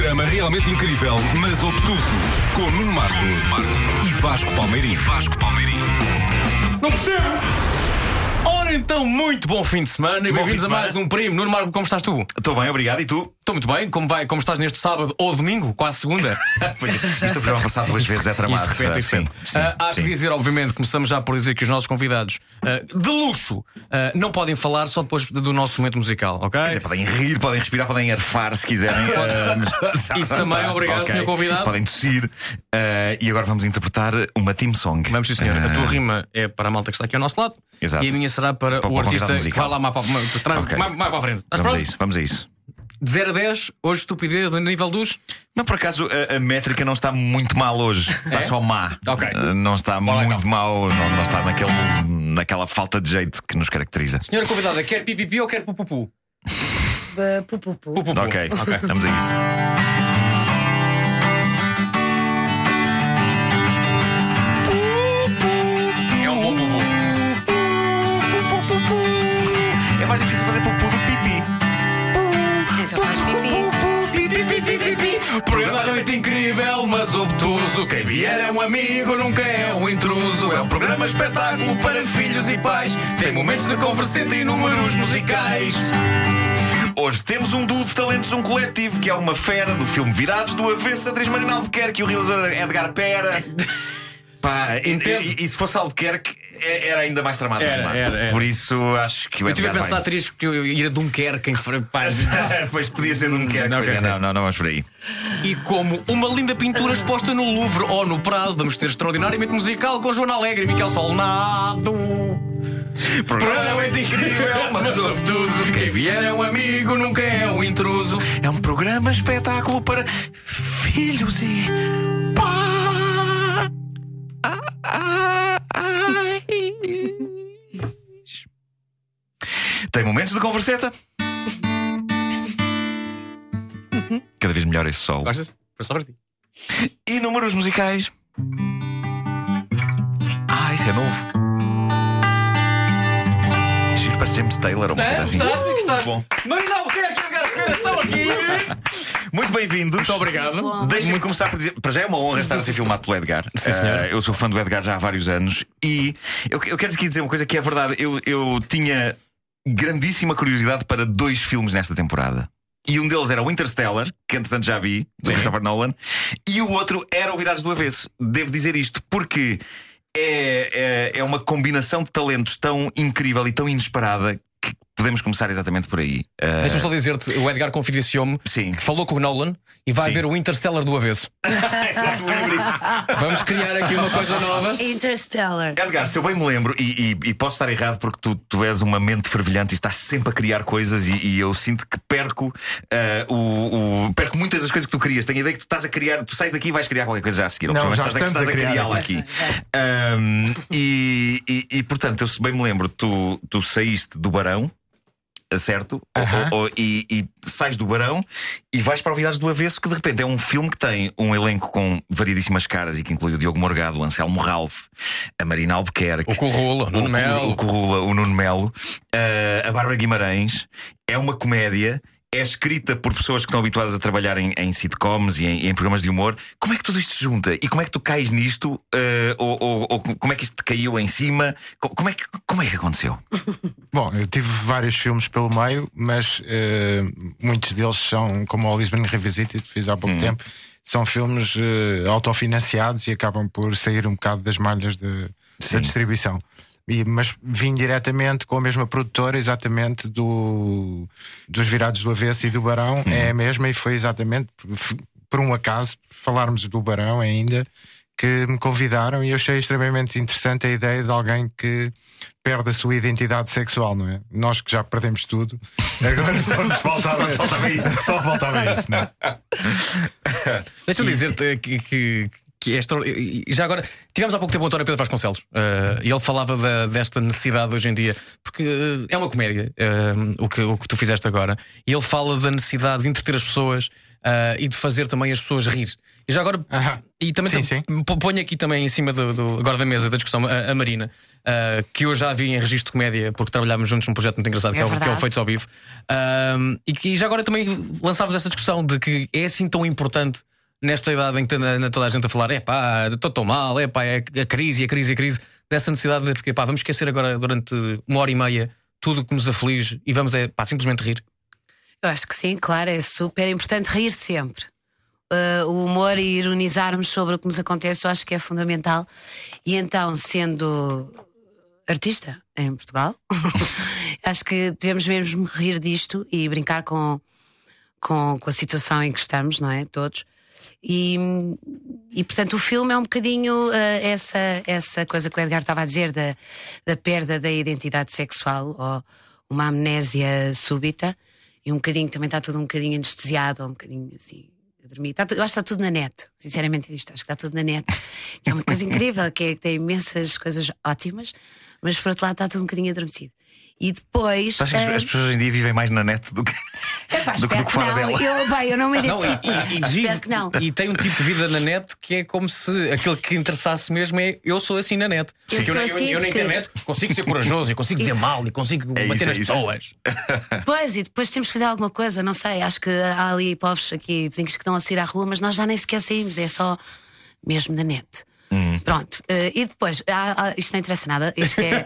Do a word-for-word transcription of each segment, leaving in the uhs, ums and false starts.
programa realmente incrível, mas obtuso, com Nuno Marco e Vasco Palmeirim. Vasco Palmeirim. Não percebo! Ora então, muito bom fim de semana e bem-vindos a mais um Primo. Nuno Marco, como estás tu? Estou bem, obrigado. E tu? Estou muito bem. Como, vai, como estás neste sábado ou domingo? Quase segunda? Pois é, isto é programa passado duas vezes, é tramado. Isto de repente, sim, sim, uh, há sim. que dizer, obviamente, começamos já por dizer que os nossos convidados uh, de luxo uh, não podem falar só depois do nosso momento musical, ok? Quer dizer, podem rir, podem respirar, podem arfar se quiserem. uh, Isso também, obrigado, okay. senhor convidado. Podem tossir. Uh, e agora vamos interpretar uma team song. Vamos, sim, senhor. Uh, A tua rima é para a malta que está aqui ao nosso lado. Exato. E a minha será para, para o para artista que vai lá mais para, mais, okay. mais, mais para a frente. Estás vamos pronto? a isso, vamos a isso. De zero a dez, hoje estupidez a nível dos. Não, por acaso a, a métrica não está muito mal hoje. Está É? só má. Ok. Uh, não está Bora, muito então. mal. Não, não está naquele, naquela falta de jeito que nos caracteriza. Senhora convidada, quer pipipi ou quer pupupu? Uh, pu, pu, pu. Pupupu. Ok, vamos a isso. É um bom pupu. É mais difícil fazer pupu do que pipi. Então faz pipi. Programa da noite incrível, mas obtuso. Quem vier é um amigo, nunca é um intruso. É um programa espetáculo para filhos e pais. Tem momentos de converseta e números musicais. Hoje temos um duo de talentos, um coletivo, que é uma fera do filme Virados, do avesso, Atriz Marina Albuquerque e o realizador Edgar Pera. Pá, e, e, e se fosse Albuquerque era ainda mais tramado. Era, tramado. era, era. Por isso acho que o Eu tive a Edgar pensar vai... atriz que eu ia a Dunkerque em frente. Pá. Pois podia ser de um Albuquerque. Não, Pois é, ok. não, não, não vamos por aí. E como uma linda pintura exposta no Louvre ou no Prado, vamos ter extraordinariamente musical com Joana Alegre e Miquel Solnado. Programa muito incrível, mas obtuso. Quem vier é um amigo, nunca é um intruso. É um programa espetáculo para filhos e pá. Tem momentos de converseta. Cada vez melhor esse sol. Gostas? Foi só para ti. E números musicais. Ah, isso é novo. Giro, parece James Taylor ou uma coisa assim. Gostaste? Gostaste? Bom. Marina Albuquerque, Edgar Pera, estão aqui. Muito bem-vindos. Muito obrigado. Deixem-me começar por dizer, para já é uma honra estar a ser filmado pelo Edgar. Sim, senhor. Uh, eu sou fã do Edgar já há vários anos e eu, eu quero aqui dizer uma coisa que é verdade. Eu, eu tinha grandíssima curiosidade para dois filmes nesta temporada. E um deles era o Interstellar, que entretanto já vi, do Sim. Christopher Nolan, e o outro era o Virados do Avesso. Devo dizer isto porque é, é, é uma combinação de talentos tão incrível e tão inesperada que podemos começar exatamente por aí. Uh, Deixa-me só dizer-te, o Edgar confidenciou-me Sim. que falou com o Nolan e vai Sim. ver o Interstellar do avesso. Exato, o híbrido. Vamos criar aqui uma coisa nova. Interstellar. Edgar, se eu bem me lembro, e, e- e posso estar errado porque tu, tu és uma mente fervilhante e estás sempre a criar coisas, e, e eu sinto que perco ah, o, o- perco muitas das coisas que tu crias. Tenho a ideia que tu estás a criar, tu sais daqui e vais criar qualquer coisa já a seguir. Ou Não, pelo menos já estás, a, estamos estás a a criar criá-la aqui. Ahm, e, e- e, portanto, eu se bem me lembro, tu, tu saíste do Barão. Certo? Aham. Ou- ou- e, e sais do Barão e vais para o Virados do Avesso, que de repente é um filme que tem um elenco com variedíssimas caras e que inclui o Diogo Morgado, o Anselmo Ralph, a Marina Albuquerque, O Corrula, o Nuno o, Melo. o Corrula, o Nuno Melo, uh, a Bárbara Guimarães. É uma comédia. É escrita por pessoas que estão habituadas a trabalhar em, em sitcoms e em, em programas de humor. Como é que tudo isto se junta? E como é que tu cais nisto? Uh, ou, ou- ou como é que isto te caiu em cima? Co- Como é que, como é que aconteceu? Bom, eu tive vários filmes pelo meio, mas eh, muitos deles são, como o Lisbon Revisited, fiz há pouco Hum. tempo, são filmes eh, autofinanciados e acabam por sair um bocado das malhas de, Sim. da distribuição. E, mas vim diretamente com a mesma produtora, exatamente do, dos Virados do Avesso e do Barão, é a mesma, e foi exatamente por, por um acaso, falarmos do Barão ainda, que me convidaram, e eu achei extremamente interessante a ideia de alguém que perde a sua identidade sexual, não é? Nós que já perdemos tudo, agora só nos faltava, Só faltava isso. Só faltava isso, não é? Deixa-me dizer-te que, que, que é extra... e já agora tivemos há pouco tempo o António Pedro Vasconcelos uh, e ele falava da, desta necessidade hoje em dia, porque uh, é uma comédia uh, o, que, o que tu fizeste agora, e ele fala da necessidade de entreter as pessoas uh, e de fazer também as pessoas rir. E já agora, Aham. e também Sim, tam- sim. p- ponho aqui também em cima do, do- agora da mesa da discussão a, a Marina, uh, que eu já vi em registro de comédia, porque trabalhámos juntos num projeto muito engraçado, É que, é o, que é o verdade. Feitos ao Vivo. Um, e que já agora também lançámos essa discussão de que é assim tão importante nesta idade em que anda toda a gente a falar: é pá, estou tão mal, é pá, é a crise, a crise, a crise, dessa necessidade de dizer, porque pá, vamos esquecer agora durante uma hora e meia tudo o que nos aflige e vamos é, pá, simplesmente rir. Eu acho que sim, claro, é super importante rir sempre. Uh, o humor e ironizarmos sobre o que nos acontece, eu acho que é fundamental. E então, sendo artista em Portugal, acho que devemos mesmo rir disto e brincar com, com, com a situação em que estamos, não é? Todos. E, e portanto, o filme é um bocadinho uh, essa, essa coisa que o Edgar estava a dizer da, da perda da identidade sexual ou uma amnésia súbita. E um bocadinho, também está tudo um bocadinho anestesiado, ou um bocadinho assim, a dormir. Está tudo, eu acho que está tudo na net, sinceramente, é isto, acho que está tudo na net. Que é uma coisa incrível, que, é, que tem imensas coisas ótimas, mas por outro lado está tudo um bocadinho adormecido. E depois. Tu achas que ah, as pessoas hoje em dia vivem mais na net do que, epá, do que, do espero que que fora não. dela? Eu, bem, eu não me Não, identifico. e, e, e, vive- Espero que não. e tem um tipo de vida na net que é como se aquilo que interessasse mesmo é eu sou assim na net. Eu Porque sou eu, assim eu, eu na porque- internet consigo ser corajoso e consigo dizer mal e consigo É bater isso, é nas isso. pessoas. Pois, e depois temos que fazer alguma coisa, não sei. Acho que há ali povos aqui, vizinhos que estão a sair à rua, mas nós já nem sequer saímos, é só mesmo da net. Pronto, eh, e depois, há- há- isto não interessa nada, isto é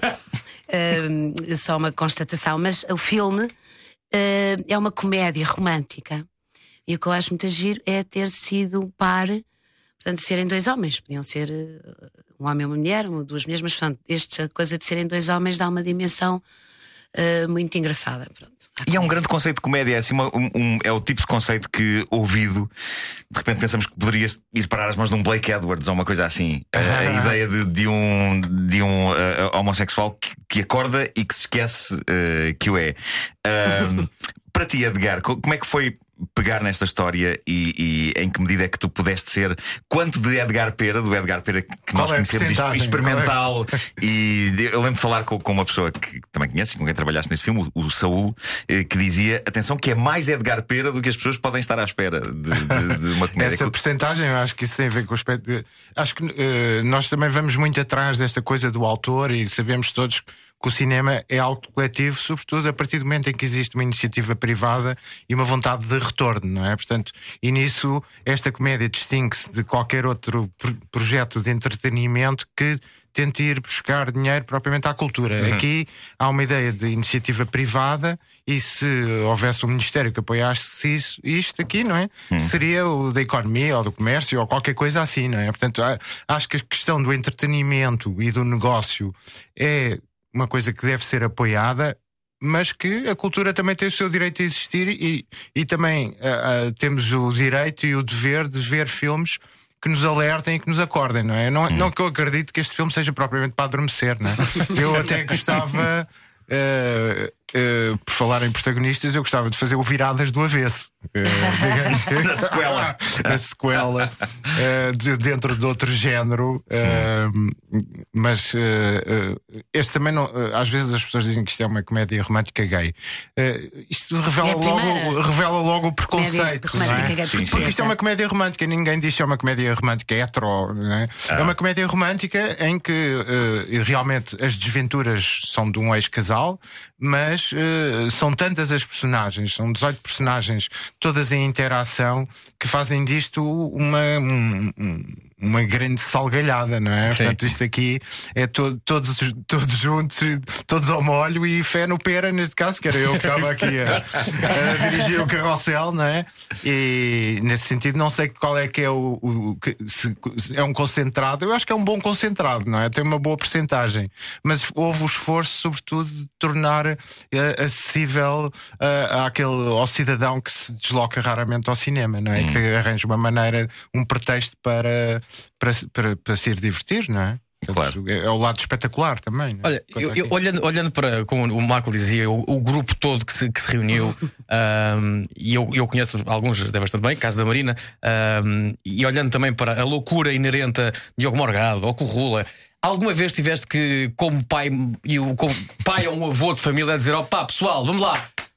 eh, só uma constatação, mas o filme eh, é uma comédia romântica. E o que eu acho muito giro é ter sido par, portanto, serem dois homens, podiam ser eh, um homem e uma mulher, uma, duas mulheres, mas portanto, esta coisa de serem dois homens dá uma dimensão eh, muito engraçada. Pronto. E é um grande conceito de comédia, é, assim, uma- um- um- é o tipo de conceito que, ouvido, de repente pensamos que poderia ir parar as mãos de um Blake Edwards ou uma coisa assim. A, a ideia de, de um, de um uh, homossexual que, que acorda e que se esquece uh, que o é. Um, para ti, Edgar, co- como é que foi pegar nesta história e, e em que medida é que tu pudeste ser quanto de Edgar Pera, do Edgar Pera que Qual nós é a conhecemos, percentagem? experimental, e eu lembro de falar com, com uma pessoa que também conhece, com quem trabalhaste nesse filme, o, o Saúl, eh, que dizia: atenção, que é mais Edgar Pera do que as pessoas podem estar à espera de, de- de uma comédia. Essa percentagem, eu acho que isso tem a ver com o aspecto. de- Acho que eh, nós também vamos muito atrás desta coisa do autor e sabemos todos que o cinema é algo coletivo, sobretudo a partir do momento em que existe uma iniciativa privada e uma vontade de retorno, não é? Portanto, e nisso esta comédia distingue-se de qualquer outro pro- projeto de entretenimento que tente ir buscar dinheiro propriamente à cultura. Aqui há uma ideia de iniciativa privada e se houvesse um ministério que apoiasse isso, isto aqui, não é? Seria o da economia ou do comércio ou qualquer coisa assim, não é? Portanto, a- acho que a questão do entretenimento e do negócio é uma coisa que deve ser apoiada, mas que a cultura também tem o seu direito a existir e, e também ah, ah, temos o direito e o dever de ver filmes que nos alertem e que nos acordem, não é? Não, não que eu acredito que este filme seja propriamente para adormecer, não é? Eu até gostava, eh, eh, por falar em protagonistas, eu gostava de fazer o Viradas do Avesso. Eh, digamos, Na sequela. a sequela eh, de- dentro de outro género, eh, mas eh, eh, este também não. eh, às vezes as pessoas dizem que isto é uma comédia romântica gay. Eh, isto revela, É a primeira logo, revela logo o preconceito. Comédia romântica não é? gay Sim, sim. Porque portuguesa. isto é uma comédia romântica, ninguém diz que é uma comédia romântica hetero, não é? É uma comédia romântica em que eh, realmente as desventuras são de um ex-casal, mas eh, são tantas as personagens, são dezoito personagens, todas em interação, que fazem disto uma, um- um- uma grande salgalhada, não é? Sim. Portanto, isto aqui é to- todos, todos juntos, todos ao molho e fé no pera, neste caso, que era eu que estava aqui a, a dirigir o carrossel, não é? E nesse sentido, não sei qual é que é o. o- que- se, se é um concentrado, eu acho que é um bom concentrado, não é? Tem uma boa percentagem, mas houve o esforço, sobretudo, de tornar eh, acessível eh, àquele, ao cidadão que se desloca raramente ao cinema, não é? Que arranja uma maneira, um pretexto para, para, para, para se ir divertir, não é? Claro. É o lado espetacular também. não é? Olha, Quanto eu- a eu- aqui. olhando, olhando para, como o Marco dizia, o, o grupo todo que se, que se reuniu, ahm, e eu, eu conheço alguns até bastante bem, caso da Marina, ahm, e olhando também para a loucura inerente a Diogo Morgado ou Corrula, alguma vez tiveste que, como pai, e o, como pai ou um avô de família, a dizer: ó pá, pessoal, vamos lá,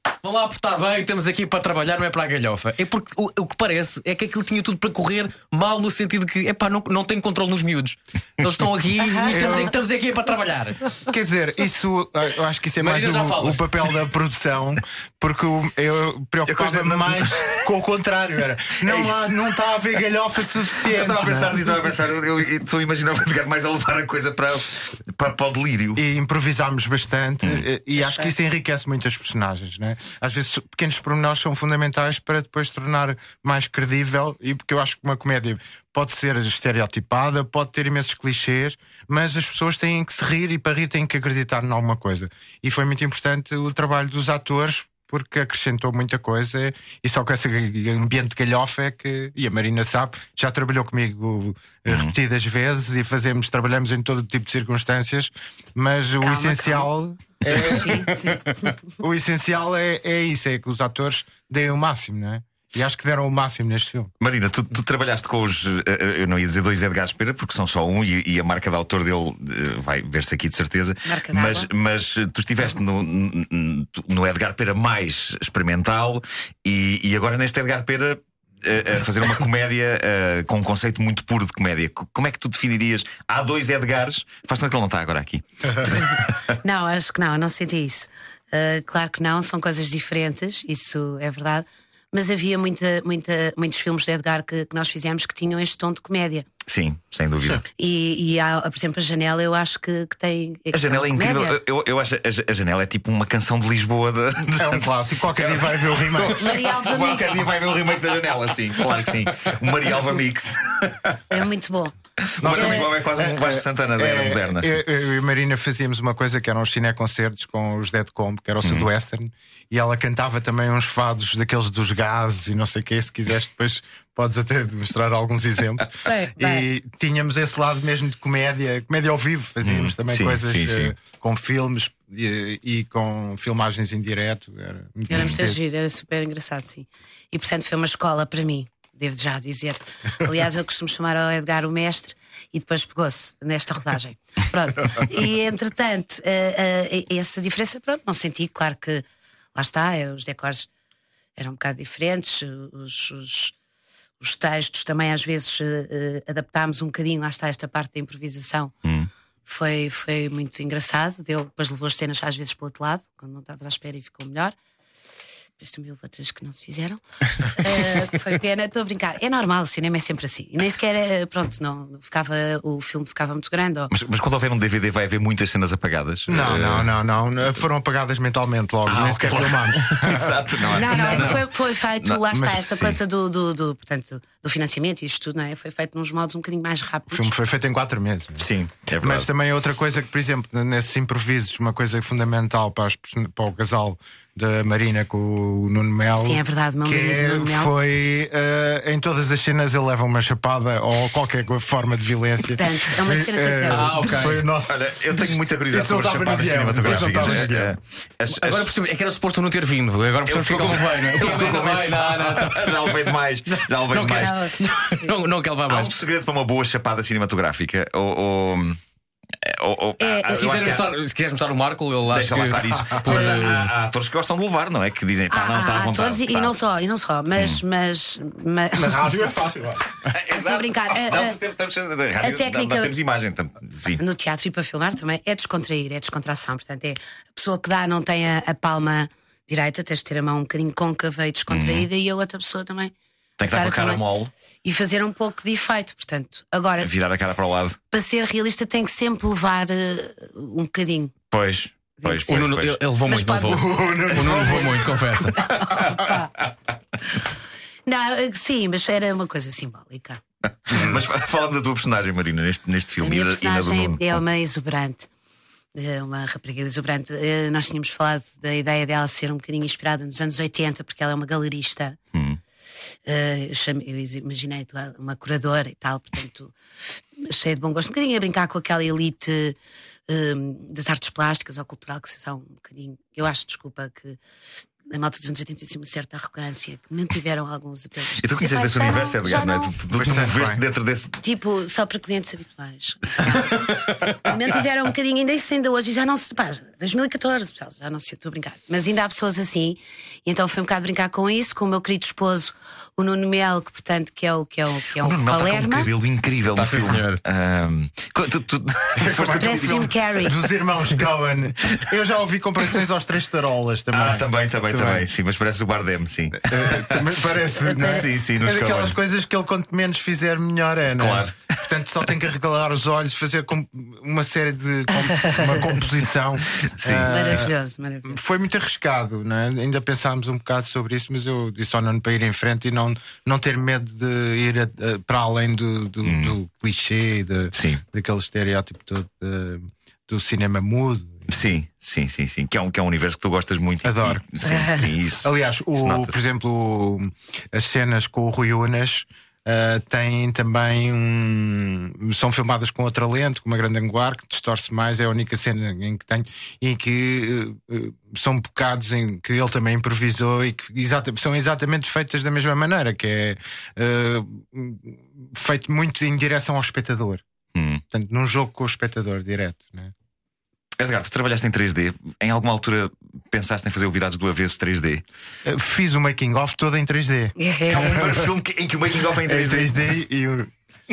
vão lá apertar bem, estamos aqui para trabalhar, não é para a galhofa. É porque o, o que parece é que aquilo tinha tudo para correr mal, no sentido que epá, não, não tem controle nos miúdos. Eles estão aqui e estamos, estamos aqui para trabalhar. Quer dizer, isso eu acho que isso é Marina, já mais o, falas. o papel da produção, porque o- eu preocupava-me não- mais com o contrário. Era, não, isso. há, não está a haver galhofa suficiente. Eu estava a pensar não é? nisso, estava a pensar. Eu eu- eu estou a imaginar o Edgar mais a levar a coisa para, para, para o delírio. E improvisámos bastante, Hum. e, e acho que isso enriquece muito as personagens, né? Às vezes pequenos pormenores são fundamentais para depois tornar mais credível, e porque eu acho que uma comédia pode ser estereotipada, pode ter imensos clichês, mas as pessoas têm que se rir, e para rir têm que acreditar em alguma coisa. E foi muito importante o trabalho dos atores, porque acrescentou muita coisa, e só com esse ambiente de galhofa é que, e a Marina sabe, já trabalhou comigo eh, repetidas vezes, e fazemos, trabalhamos em todo tipo de circunstâncias, mas o Calma, essencial é, Sim, sim. o essencial é, é isso, é que os atores deem o máximo, não é? E acho que deram o máximo neste filme. Marina, tu, tu trabalhaste com os. eh, eh, Eu não ia dizer dois Edgar Espera, porque são só um, e, e a marca de autor dele eh, vai ver-se aqui de certeza. Marca mas, d'água. mas eh, tu estiveste no, no- no Edgar Pera mais experimental, e, e agora neste Edgar Pera eh, a fazer uma comédia eh, com um conceito muito puro de comédia. Co- Como é que tu definirias? Há dois Edgars, faz tanto que ele não está agora aqui. Não, acho que não, eu não senti isso. Uh, claro que não, são coisas diferentes, isso é verdade. Mas havia muita, muita, muitos filmes de Edgar que, que nós fizemos que tinham este tom de comédia. Sim, sem dúvida. E, e há, por exemplo, a Janela, eu acho que, que tem. A janela é incrível. Eu, eu, eu acho a, a janela é tipo uma canção de Lisboa. De... É um clássico, qualquer dia vai ver o remake. Maria Alva Qualquer Mix. dia vai ver o remake da janela, sim, claro que sim. O Maria Alva Mix. É muito bom. O Maria É- Lisboa é quase um Vasco Santana da era É, moderna. eu, eu e a Marina fazíamos uma coisa que eram os cineconcertos com os Dead Combo, que era o Uhum. Sudoestern, e ela cantava também uns fados daqueles dos gases e não sei o que. Se quiseres, depois podes até mostrar alguns exemplos. Bem, E bem. tínhamos esse lado mesmo de comédia, comédia ao vivo, fazíamos Hum, também sim, coisas sim, sim. eh, com filmes e, e com filmagens em direto. Era muito Era muito divertido. giro, era super engraçado, sim. E portanto foi uma escola para mim, devo já dizer. Aliás, eu costumo chamar ao Edgar o mestre, e depois pegou-se nesta rodagem. Pronto. E entretanto, eh, eh, essa diferença, pronto, não senti. Claro que lá está, eh, os decors eram um bocado diferentes, os, os, os textos também às vezes eh, eh, adaptámos um bocadinho. Lá está esta parte da improvisação. Hum. Foi, foi muito engraçado. Deu, depois levou as cenas às vezes para o outro lado, quando não estavas à espera, e ficou melhor. Depois também houve outras que não se fizeram. Uh, que foi pena, estou a brincar. É normal, o cinema é sempre assim. E nem sequer, eh, pronto, não, ficava, o filme ficava muito grande. Ou... Mas, mas quando houver um D V D vai haver muitas cenas apagadas. Não, Eh, não, não, não. Foram apagadas mentalmente logo, Ah, nem ok. sequer filmámos. Exato, não é? Não, não, Foi, foi feito, Não, lá está, mas esta sim. coisa do, do, do, portanto, do financiamento e isto tudo, não é? Foi feito nos modos um bocadinho mais O rápidos. filme foi feito em quatro meses. Sim, é verdade. Mas também é outra coisa que, por exemplo, nesses improvisos, uma coisa fundamental para, as person- para o casal da Marina com o Nuno Melo. Sim, é verdade, o meu que marido, é- Nuno Melo. foi eh, em todas as cenas ele leva uma chapada ou qualquer co- forma de violência. Portanto, é uma cena que eu Eh, tenho. Ah, ok. Foi o nosso. Olha, eu tenho muita curiosidade Isso não sobre as estava no chapadas guião, cinematográficas. isso não estava no Eh, guião. as- as- Agora por cima, é que era suposto não ter vindo. Agora por cima fico fica com- ele bem, não é? eu fico Ele com vai, medo. não, não, não. Já levei demais. Já levei Não demais. quero. Não, Não, não quer levar Há um mais. segredo para uma boa chapada cinematográfica? Ou. ou... ou- ou- É, há- Se eu quiseres acho que há- mostrar, se quiseres mostrar o Marco, ele acha Deixa que... lá estar isso. Por, Mas há, eh, há- há atores que gostam de levar, não é? Que dizem, pá, não, está à Há vontade. atores e, e pá. não só, e não só, mas, mas, mas, Na rádio é fácil. ó. Estou a brincar. A- Não, a- porque temos- temos- na rádio, técnica- Nós temos imagem. tam- Sim. no teatro e para filmar também é descontrair, é descontração. Portanto, é a pessoa que dá não tem a, a palma direita, tens de ter a mão um bocadinho côncava e descontraída, e a outra pessoa também. Tem que estar com a cara também. mole, E fazer um pouco de efeito. Portanto, agora, virar a cara para o lado. para ser realista, tem que sempre levar eh, um bocadinho. Pois, pois, O pois. Nuno, pois. ele, ele levou Mas muito, não pode- levou. O Nuno levou muito, confessa. Não, eh, sim, mas era uma coisa simbólica. Mas falando da tua personagem, Marina, neste, neste A filme minha e, da, e na do personagem Nuno. é uma exuberante. É uma rapariga exuberante. Eh, Nós tínhamos falado da ideia dela ser um bocadinho inspirada nos anos oitenta, porque ela é uma galerista. Hum. Eh, eu, chamei- eu imaginei uma curadora e tal, portanto, cheia de bom gosto, um bocadinho a brincar com aquela elite eh, das artes plásticas ou cultural, que são um bocadinho, eu acho, desculpa, que na malta dos anos oitenta tinha uma certa arrogância que mantiveram alguns hotéis. E tu conheces esse universo, Edgar, não é? Tu, tu, tu moveste dentro desse. Tipo, só para clientes habituais. Mantiveram um bocadinho, ainda isso ainda hoje, e já não se. Pá, dois mil e catorze, pessoal, já não sei, estou a brincar. Mas ainda há pessoas assim, e então foi um bocado brincar com isso, com o meu querido esposo, o Nuno Melo, que portanto que é o que é o que é o, O Nuno Melo está com um Palerma. cabelo incrível no Tá, sim, filme. senhor. Ahm, tu, tu, tu, foste a Parece decidir- Jim Carrey. Dos irmãos Coen. Eu já ouvi comparações aos Três Tarolas também. Ah, também, também, também. Sim, mas parece o Bardem, sim. Eh, também parece. não é? Sim, sim, É nos daquelas Coen. coisas que ele, quanto menos fizer, melhor é, não é? Claro. Portanto, só tem que arregalar os olhos, fazer com- uma série de. Com, uma composição. Sim. Ah, Maravilhoso, maravilhoso. Foi muito arriscado, não é? Ainda pensámos um bocado sobre isso, mas eu disse ao Nuno para ir em frente e não, não ter medo de ir a- a- para além do, do, do clichê, de, Sim. daquele estereótipo todo de- do cinema mudo. Sim, sim, sim, sim. Que é um, que é um universo que tu gostas muito. e- Adoro. e- sim, sim, isso. Aliás, o, isso nota-se. por exemplo, o- as cenas com o Rui Unas ah, têm também um, são filmadas com outra lente, com uma grande angular, que distorce mais, é a única cena em que tenho, e que eh, eh, são bocados em que ele também improvisou e que exata- são exatamente feitas da mesma maneira, que é eh, feito muito em direção ao espectador. Hum. Portanto, num jogo com o espectador direto, né? Edgar, tu trabalhaste em três D. Em alguma altura pensaste em fazer o Virados do Avesso três D? Eh, Fiz o making of todo em três D. É o primeiro filme que- em que o making of é em três D. três D e, o-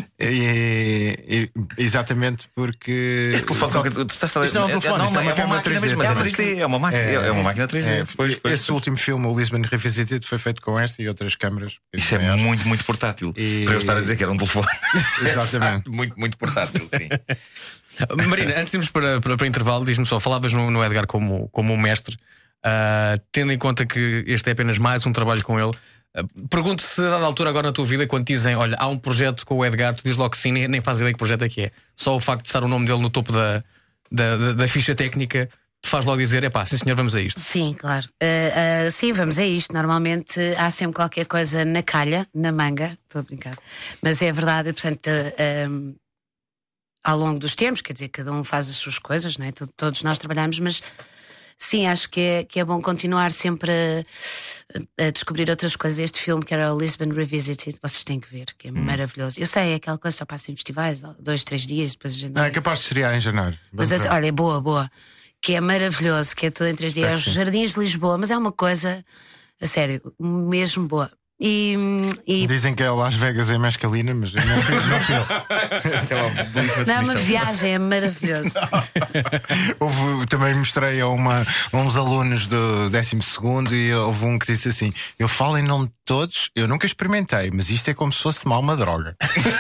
e- e- exatamente porque. Esse telefone só- que tu tu estás a Isto não é um telefone, não, isto é uma é uma câmara máquina três D. mesmo, mas é É uma- três D. É uma máquina, É, é uma máquina três D. é, Pois, pois. Esse último filme, o Lisbon Revisited, foi feito com esta e outras câmaras. Isso é Também acho. muito, muito portátil. E- Para eu estar a dizer que era um telefone. Exatamente. muito, muito portátil, sim. Marina, antes de irmos para, para, para intervalo, diz-me só, falavas no, no Edgar como, como um mestre, ah, tendo em conta que este é apenas mais um trabalho com ele. ah, Pergunto se a dada altura agora na tua vida, quando dizem, olha, há um projeto com o Edgar, tu dizes logo que sim, nem, nem fazes ideia que projeto é que é. Só o facto de estar o nome dele no topo da, da, da, da ficha técnica te faz logo dizer, é pá, sim senhor, vamos a isto. Sim, claro. Uh, uh, sim, vamos a isto. Normalmente uh, há sempre qualquer coisa na calha, na manga. Estou a brincar. Mas é verdade, portanto, uh, um, ao longo dos tempos, quer dizer, cada um faz as suas coisas, não é? Todo- Todos nós trabalhamos, mas sim, acho que é, que é bom continuar sempre a, a descobrir outras coisas. Este filme, que era o Lisbon Revisited, vocês têm que ver, que é maravilhoso. Eu sei, é aquela coisa só passa em festivais, dois, três dias, depois a gente. Não, é capaz de estrear em janeiro. Mas Vamos assim, ver. olha, é boa, boa. Que é maravilhoso, que é tudo em três D. É os Jardins de Lisboa, mas é uma coisa, a sério, mesmo boa. E, e Dizem que é Las Vegas em Mescalina, mas eu não fui. Não fui. Isso é uma belíssima não, é uma definição. viagem, é maravilhoso. Houve, também mostrei a, uma, a uns alunos do décimo segundo e houve um que disse assim: eu falo em nome de todos, eu nunca experimentei, mas isto é como se fosse tomar uma droga.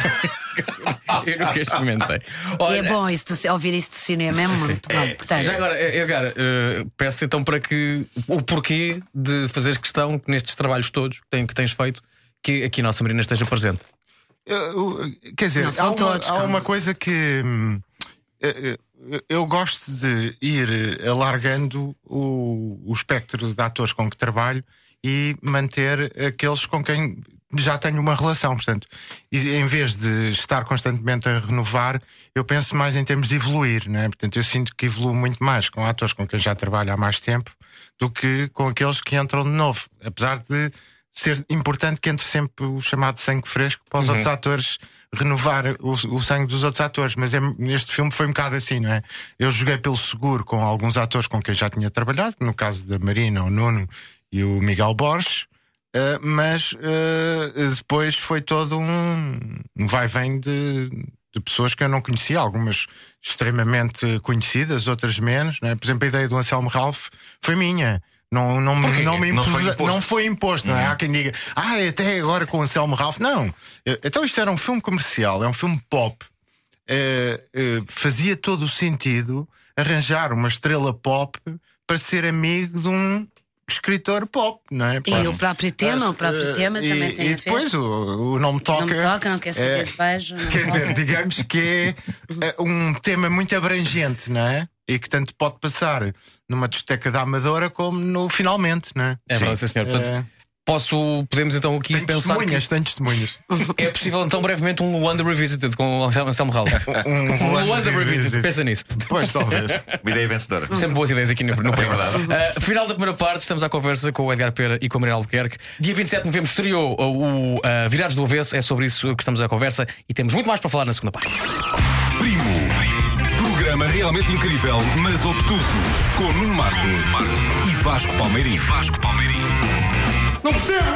Eu nunca experimentei. E Olha, é bom isso do- ouvir isso do cinema, é muito bom. Portanto, já agora, Edgar, eh, peço então para que o porquê de fazeres questão que nestes trabalhos todos que, tem- que tens feito, que aqui a nossa Marina esteja presente. Eu- eu- quer dizer, Não são há, uma, todos, há calma. uma coisa que hum, eh, eh, eu gosto de ir alargando o, o espectro de atores com que trabalho e manter aqueles com quem já tenho uma relação. Portanto, e em vez de estar constantemente a renovar, eu penso mais em termos de evoluir, né? Portanto, eu sinto que evoluo muito mais com atores com quem já trabalho há mais tempo do que com aqueles que entram de novo. Apesar de ser importante que entre sempre o chamado sangue fresco para os outros atores renovar o, o sangue dos outros atores. Mas é, neste filme foi um bocado assim, não é? Eu joguei pelo seguro com alguns atores com quem já tinha trabalhado, no caso da Marina, o Nuno e o Miguel Borges. Uh, mas uh, depois foi todo um, um vai-vem de, de pessoas que eu não conhecia, algumas extremamente conhecidas, outras menos, não é? Por exemplo, a ideia do Anselmo Ralph foi minha. Não, não, me- não me Não impus, foi imposto. não foi imposto, não é? Há quem diga, ah, até agora com o Anselmo Ralph. Não, Eu- então isto era um filme comercial, é um filme pop. Uh, uh, fazia todo o sentido arranjar uma estrela pop para ser amigo de um escritor pop, não é? e o próprio tema, o próprio Eh, tema e, também tem e a ver. depois o, o Não Me Toca. Não me toca, não quer saber é, de beijo. não Quer me dizer, toca. digamos que é eh, um tema muito abrangente, não é? E que tanto pode passar numa discoteca da Amadora como no Finalmente, não é? É verdade, sim, senhor. Portanto, Eh, Posso, podemos então aqui Tem pensar testemunhas, tem testemunhas. que é possível então brevemente um Luanda Revisited com o Anselmo Ralph. Um Luanda Revisited, pensa nisso. Pois, talvez. Uma ideia vencedora. Sempre boas ideias aqui no, no programa. verdade. Uh, final da primeira parte, estamos à conversa com o Edgar Pera e com a Maria Albuquerque. Dia vinte e sete de novembro estreou o, o uh, Virados do Avesso, é sobre isso que estamos à conversa e temos muito mais para falar na segunda parte. Primo. Programa realmente incrível, mas obtuso. Com Nuno Marco e Vasco Palmeirim. Vasco Palmeirim. Não percebo!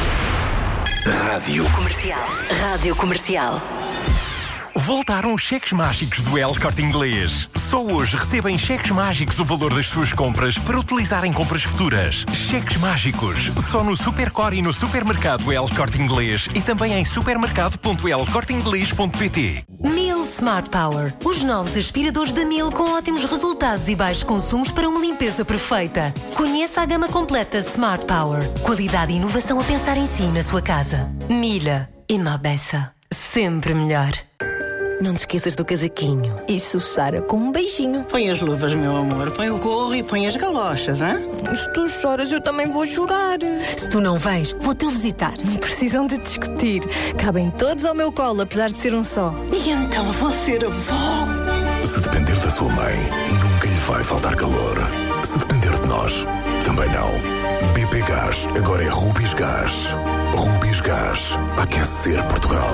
Rádio Comercial. Rádio Comercial. Voltaram os cheques mágicos do El Corte Inglês. Só hoje recebem cheques mágicos o valor das suas compras para utilizar em compras futuras. Cheques mágicos. Só no Supercore e no supermercado El Corte Inglês e também em supermercado ponto el corte inglês ponto pt. Miele Smart Power. Os novos aspiradores da Miele com ótimos resultados e baixos consumos para uma limpeza perfeita. Conheça a gama completa Smart Power. Qualidade e inovação a pensar em si e na sua casa. Miele. Ima Bessa. Sempre melhor. Não te esqueças do casaquinho. Isso, Sara, com um beijinho. Põe as luvas, meu amor. Põe o gorro e põe as galochas, hã? Se tu choras, eu também vou chorar. Se tu não vens, vou-te visitar. Não precisam de discutir. Cabem todos ao meu colo, apesar de ser um só. E então vou ser avó. Se depender da sua mãe, nunca lhe vai faltar calor. Se depender de nós, também não. B P Gás agora é Rubis Gás. Rubis Gás. Aquecer Portugal.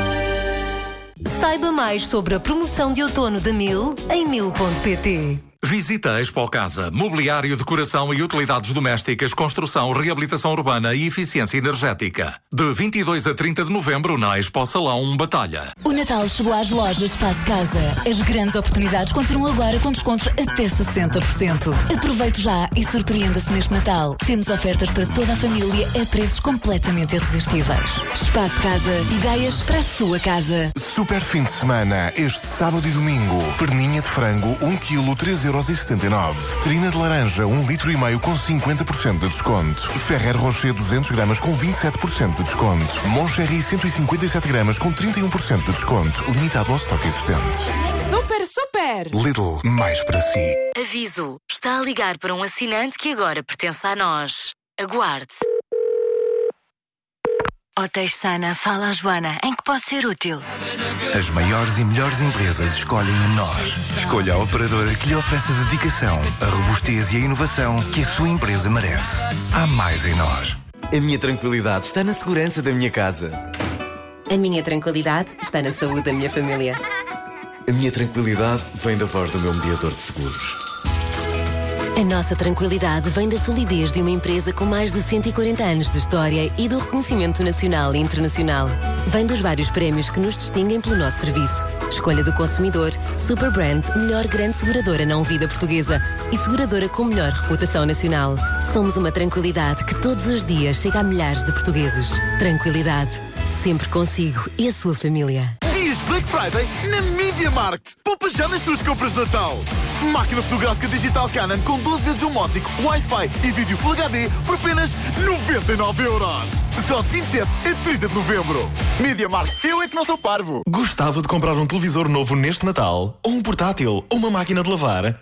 Saiba mais sobre a promoção de outono da Miele em miele ponto pt. Visita a Expo Casa. Mobiliário, decoração e utilidades domésticas, construção, reabilitação urbana e eficiência energética. De vinte e dois a trinta de novembro na Expo Salão Batalha. O Natal chegou às lojas Espaço Casa. As grandes oportunidades continuam agora com descontos até sessenta por cento. Aproveite já e surpreenda-se neste Natal. Temos ofertas para toda a família a preços completamente irresistíveis. Espaço Casa. Ideias para a sua casa. Super fim de semana, este sábado e domingo. Perninha de frango, um quilo, três euros e setenta e nove. Trina de laranja, um litro e meio com cinquenta por cento de desconto. Ferrer Rocher, duzentos gramas com vinte e sete por cento de desconto. Moncherry, cento e cinquenta e sete gramas com trinta e um por cento de desconto. Limitado ao estoque existente. Super, super! Lidl, mais para si. Aviso. Está a ligar para um assinante que agora pertence a nós. Aguarde. Hotéis Sana, fala a Joana. Em que posso ser útil? As maiores e melhores empresas escolhem a nós. Escolha a operadora que lhe oferece a dedicação, a robustez e a inovação que a sua empresa merece. Há mais em nós. A minha tranquilidade está na segurança da minha casa. A minha tranquilidade está na saúde da minha família. A minha tranquilidade vem da voz do meu mediador de seguros. A nossa tranquilidade vem da solidez de uma empresa com mais de cento e quarenta anos de história e do reconhecimento nacional e internacional. Vem dos vários prémios que nos distinguem pelo nosso serviço. Escolha do consumidor, Superbrand, melhor grande seguradora não vida portuguesa e seguradora com melhor reputação nacional. Somos uma tranquilidade que todos os dias chega a milhares de portugueses. Tranquilidade, sempre consigo e a sua família. Dias Black Friday na Media Markt. Poupa já nas tuas compras de Natal. Máquina fotográfica digital Canon com doze vezes um óptico, Wi-Fi e vídeo Full H D por apenas noventa e nove euros. Só de vinte e sete a trinta de novembro. Media Markt, eu é que não sou parvo. Gostava de comprar um televisor novo neste Natal? Ou um portátil? Ou uma máquina de lavar?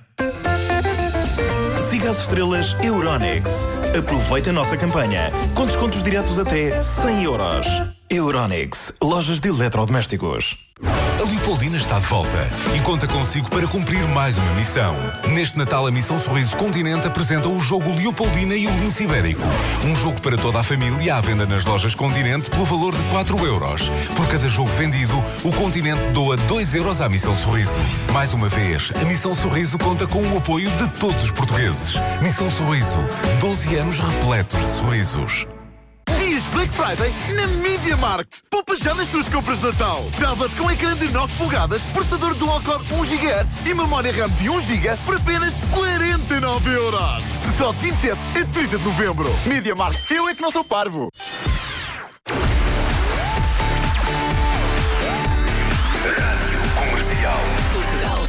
Siga as estrelas Euronics. Aproveite a nossa campanha com descontos diretos até cem euros. Euronics, lojas de eletrodomésticos. A Leopoldina está de volta e conta consigo para cumprir mais uma missão. Neste Natal, a Missão Sorriso Continente apresenta o jogo Leopoldina e o Lince Ibérico. Um jogo para toda a família à venda nas lojas Continente pelo valor de quatro euros. Por cada jogo vendido, o Continente doa dois euros à Missão Sorriso. Mais uma vez, a Missão Sorriso conta com o apoio de todos os portugueses. Missão Sorriso, doze anos repletos de sorrisos. Dias Black Friday na Media Markt. Poupa já nas tuas compras de Natal. Tablet com ecrã de nove polegadas, processador dual-core um gigahertz e memória RAM de um giga por apenas quarenta e nove euros. Só de vinte e sete a trinta de novembro. Media Markt, eu é que não sou parvo. Rádio Comercial Portugal.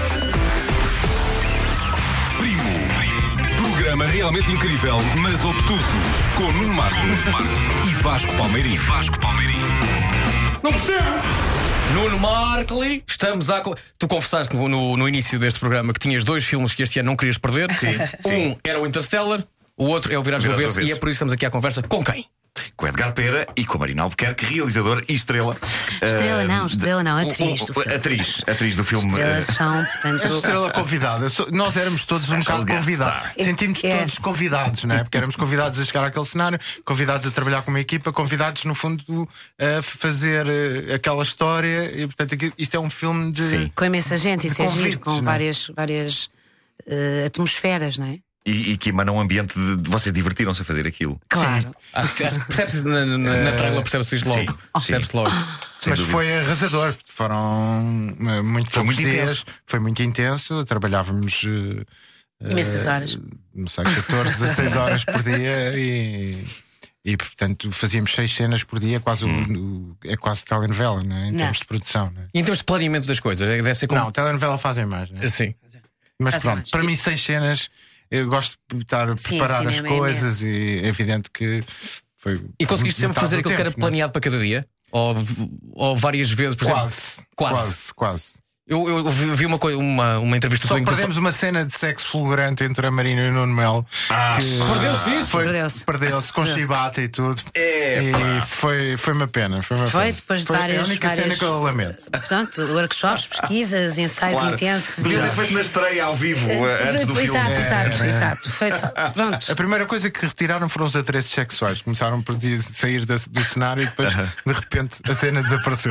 Primo. Programa realmente incrível, mas obtuso. Com Nuno Marco e Vasco Palmeirim. Vasco Palmeirim. Não percebo! Nuno Markle, estamos a. Tu confessaste no, no, no início deste programa que tinhas dois filmes que este ano não querias perder. Sim, um sim. era o Interstellar O outro é o Virados do Virados do Avesso, e é Avesso. por isso que estamos aqui à conversa com quem? Com Edgar Pera e com a Marina Albuquerque, realizador e estrela. Estrela uh, não, estrela não, de- atriz o- do o- filme. Atriz, atriz do filme. Estrelas uh, são, portanto. A estrela convidada. So- Nós éramos todos um Special bocado guest convidados. star. Sentimos É. todos convidados, não é? Porque éramos convidados a chegar àquele cenário, convidados a trabalhar com uma equipa, convidados, no fundo, a fazer eh, aquela história. E, portanto, aqui- isto é um filme de. Sim. Com imensa gente, isso é convites, giro, com não é? várias, várias eh, atmosferas, não é? E, e que emana um ambiente de, de vocês divertiram-se a fazer aquilo. Claro. Acho que, acho que percebe-se na, na, na trailer, percebe-se isto logo. Sim, Percebe-se logo. Sem Mas dúvida. foi arrasador. Foram eh, muito Foi poucos muito dias. intenso. Foi muito intenso. Trabalhávamos. eh, Imensas eh, horas. Não sei, catorze, dezasseis horas por dia e. E portanto fazíamos seis cenas por dia, quase o- o- é quase telenovela, não é? Em Não. termos de produção, não é? E em termos de planeamento das coisas, deve ser como. Não, telenovela fazem mais, não é? Sim. Mas Fazem pronto, mais. para mim, seis cenas, eu gosto de estar a Sim, preparar as cinema é coisas e é evidente que foi. E conseguiste sempre metade fazer do aquilo que era tempo, não é? planeado para cada dia? Ou, ou várias vezes, por exemplo? Quase, Quase. quase, quase. Eu, eu vi vi uma, coi- uma, uma entrevista Só tua em que tu perdemos uma cena de sexo fulgurante entre a Marina e o Nuno Melo. Ah, que perdeu-se isso? Foi, Perdeu-se. Perdeu-se com Perdeu-se. chibata e tudo. É, E foi, foi uma pena. Foi, uma Foi pena. depois de foi várias- a única cena várias- que eu lamento. Portanto, workshops, pesquisas, ensaios Claro. intensos. Podia ter feito na estreia ao vivo, uh, antes do filme. Exato, exato, É, é. exato. Foi só. Pronto. A primeira coisa que retiraram foram os atreços sexuais. Começaram por di- sair da- do cenário e depois, de repente, a cena desapareceu.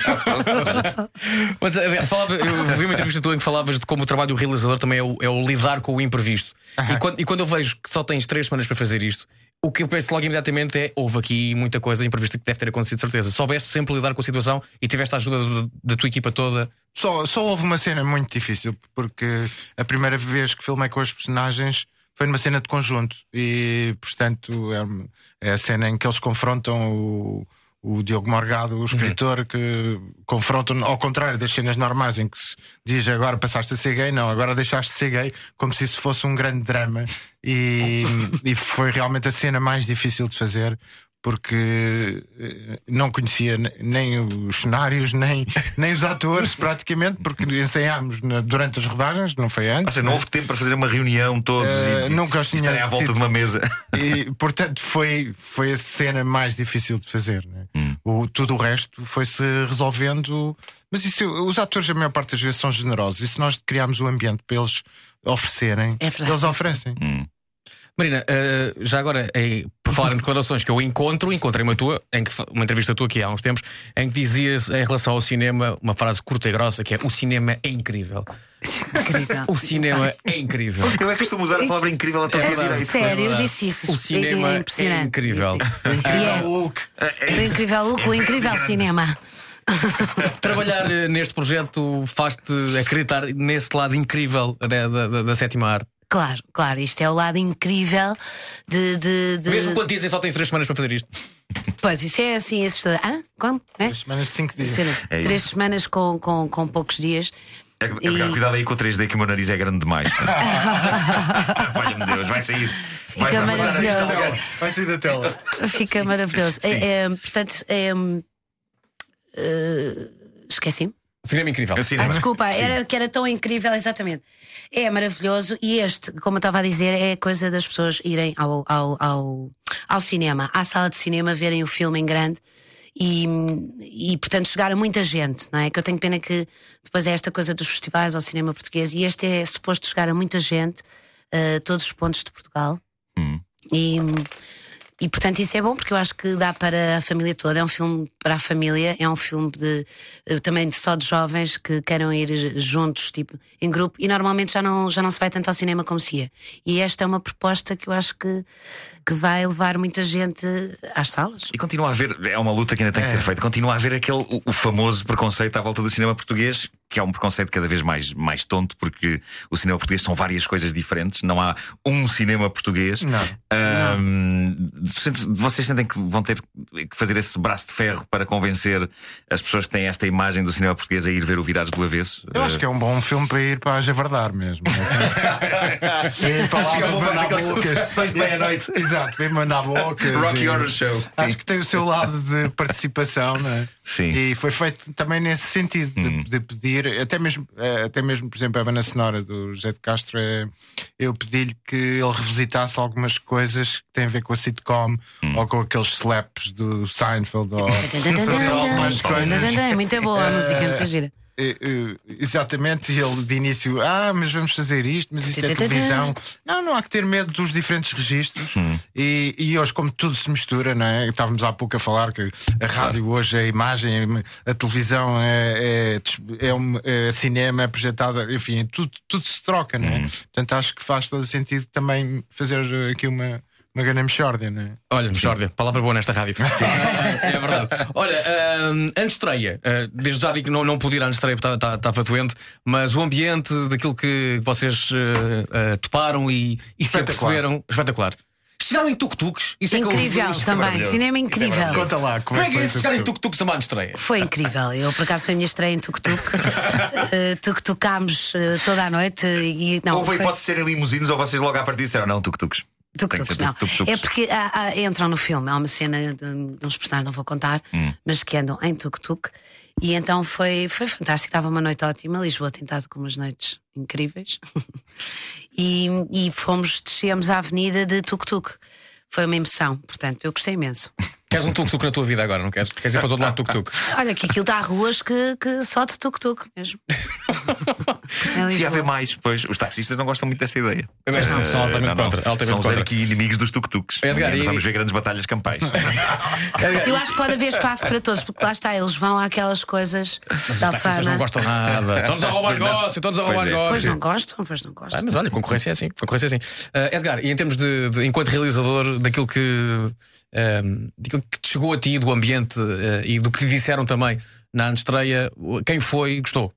Mas eh, falava, eu vi uma entrevista tua em que falavas de como o trabalho do realizador também é o, é o lidar com o imprevisto. E, quando, e quando eu vejo que só tens três semanas para fazer isto, o que eu penso logo imediatamente é: houve aqui muita coisa imprevista que deve ter acontecido, de certeza. Soubeste sempre lidar com a situação e tiveste a ajuda do- da tua equipa toda. Só, só houve uma cena muito difícil, porque a primeira vez que filmei com os personagens foi numa cena de conjunto. E, portanto, é, uma- é a cena em que eles confrontam o, o Diogo Morgado, o escritor, que confrontam ao contrário das cenas normais em que se diz agora passaste a ser gay, não, agora deixaste de ser gay, como se isso fosse um grande drama. E, e foi realmente a cena mais difícil de fazer. Porque eh, não conhecia ne- nem os cenários, nem, nem os atores, praticamente, porque ensaiámos na- durante as rodagens, não foi Ou antes. seja, não houve tempo para fazer uma reunião todos Eh, e, nunca os e tinha estarem à volta tido. de uma mesa. E, portanto, foi, foi a cena mais difícil de fazer. Né? O, tudo o resto foi-se resolvendo. Mas isso, os atores, a maior parte das vezes, são generosos. E se nós criarmos o ambiente para eles oferecerem, É verdade. eles oferecem. Marina, eh, já agora, eh, por falar em declarações que eu encontro, encontrei uma tua, em que, fa- uma entrevista tua aqui há uns tempos, em que dizias em relação ao cinema uma frase curta e grossa que é: o cinema é incrível. Incrível. O cinema é incrível. Eu é que costumo usar a palavra incrível a todo É direito. sério, eu disse isso. O cinema é é impressionante. incrível. Incrível É. Hulk. O incrível Hulk, o incrível cinema. Trabalhar eh, neste projeto faz-te acreditar nesse lado incrível da, da, da- da sétima arte. Claro, claro, isto é o lado incrível de. de, de... Mesmo quando dizem só tens três semanas para fazer isto. Pois, isso é assim assustador. Hã? Como? É? Três semanas, cinco dias. Ser- É isso. Três semanas com, com, com poucos dias. É, é porque, cuidado aí com o três D, que o meu nariz é grande demais. Valha-me Deus, vai sair. Vai, Fica vai passar a maravilhoso. vista. Vai sair da tela. Fica maravilhoso. É, é, portanto, é, eh, esqueci-me. Cinema incrível. É o Ah, cinema. desculpa, Sim. era que era tão incrível, exatamente. É maravilhoso e este, como eu estava a dizer, é a coisa das pessoas irem ao, ao, ao, ao cinema, à sala de cinema, verem o filme em grande e, e, portanto, chegar a muita gente, não é? Que eu tenho pena que depois é esta coisa dos festivais ao cinema português e este é suposto chegar a muita gente, a todos os pontos de Portugal. Hum. E. E portanto isso é bom porque eu acho que dá para a família toda. É um filme para a família, é um filme de, eh, também de só de jovens que queiram ir juntos, tipo, em grupo. E normalmente já não, já não se vai tanto ao cinema como se ia. E esta é uma proposta que eu acho que, que vai levar muita gente às salas. E continua a haver, é uma luta que ainda tem que É. ser feita. Continua a haver aquele, o, o famoso preconceito à volta do cinema português, que é um preconceito cada vez mais, mais tonto, porque o cinema português são várias coisas diferentes. Não há um cinema português. Não. Ahm, Vocês sentem que vão ter que fazer esse braço de ferro para convencer as pessoas que têm esta imagem do cinema português a ir ver o Virados do Avesso? Eu acho que é um bom filme para ir para a Javardar mesmo. Assim. Ir para lá Acho que é para um bom mandar daqueles bocas. sessões de meia-noite. Exato, para ir mandar bocas. Rocky e- Horror Show. Acho que tem o seu lado de participação, não é? Sim. E foi feito também nesse sentido, hum. de, de pedir, até mesmo, até mesmo, por exemplo, a banda sonora do José de Castro, é, eu pedi-lhe que ele revisitasse algumas coisas que têm a ver com a sitcom hum. ou com aqueles slaps do Seinfeld. Ou algumas coisas. É muito boa a música, é muito gira. Uh, uh, exatamente, ele de início, ah, mas vamos fazer isto, mas isto é televisão. Não, não há que ter medo dos diferentes registros. Hum. E, e hoje, como tudo se mistura, não é? Estávamos há pouco a falar que a rádio hoje é imagem, a televisão é, é, é, um, é cinema, é projetada, enfim, tudo, tudo se troca, não é? Hum. Portanto, acho que faz todo sentido também fazer aqui uma. Uma grande mexórdia, não é? Olha, mexórdia, palavra boa nesta rádio. Sim. É verdade. Olha, uh, antes estreia, uh, desde já digo que não, não pude ir à estreia porque estava doente, mas o ambiente daquilo que vocês uh, uh, toparam e, e se aperceberam, espetacular. Chegaram em tuk-tuks. Isso incrível é que eu, também, é cinema incrível. É Conta lá, como, como é que é chegar em tuk-tuks a uma estreia? Foi incrível. Eu, por acaso, foi a minha estreia em tuk-tuk. uh, tuk-tucámos uh, toda a noite. E, não, ou foi, foi... pode ser em limusinos ou vocês logo à partida disseram não, tuk-tuks. Tuk-tuks, não. Tuk-tuks. É porque há, há, entram no filme, há uma cena de, de uns personagens, não vou contar, hum. mas que andam em tuk-tuk. E então foi, foi fantástico, estava uma noite ótima. Lisboa tem estado com umas noites incríveis. e, e fomos, descemos a avenida de tuk-tuk. Foi uma emoção, portanto, eu gostei imenso. Queres um tuk-tuk na tua vida agora, não queres? Queres ir para todo lado tuk-tuk? Olha, que aquilo está a ruas que, que só de tuk-tuk mesmo. Se haver mais, pois os taxistas não gostam muito dessa ideia. Mas uh, são altamente não, contra. Altamente são contra. Os aqui inimigos dos tuk-tuks. Edgar, e... Vamos ver grandes batalhas campais. Eu acho que pode haver espaço para todos, porque lá está, eles vão àquelas coisas mas da os taxistas fama. Não gostam nada. Estão-nos a roubar negócio, estão-nos a roubar negócio. Pois não gostam, pois não gostam. Ah, mas olha, concorrência é assim. Concorrência é assim. Uh, Edgar, e em termos de, de enquanto realizador, daquilo que. Um, daquilo que te chegou a ti, do ambiente uh, e do que te disseram também na antestreia, quem foi gostou?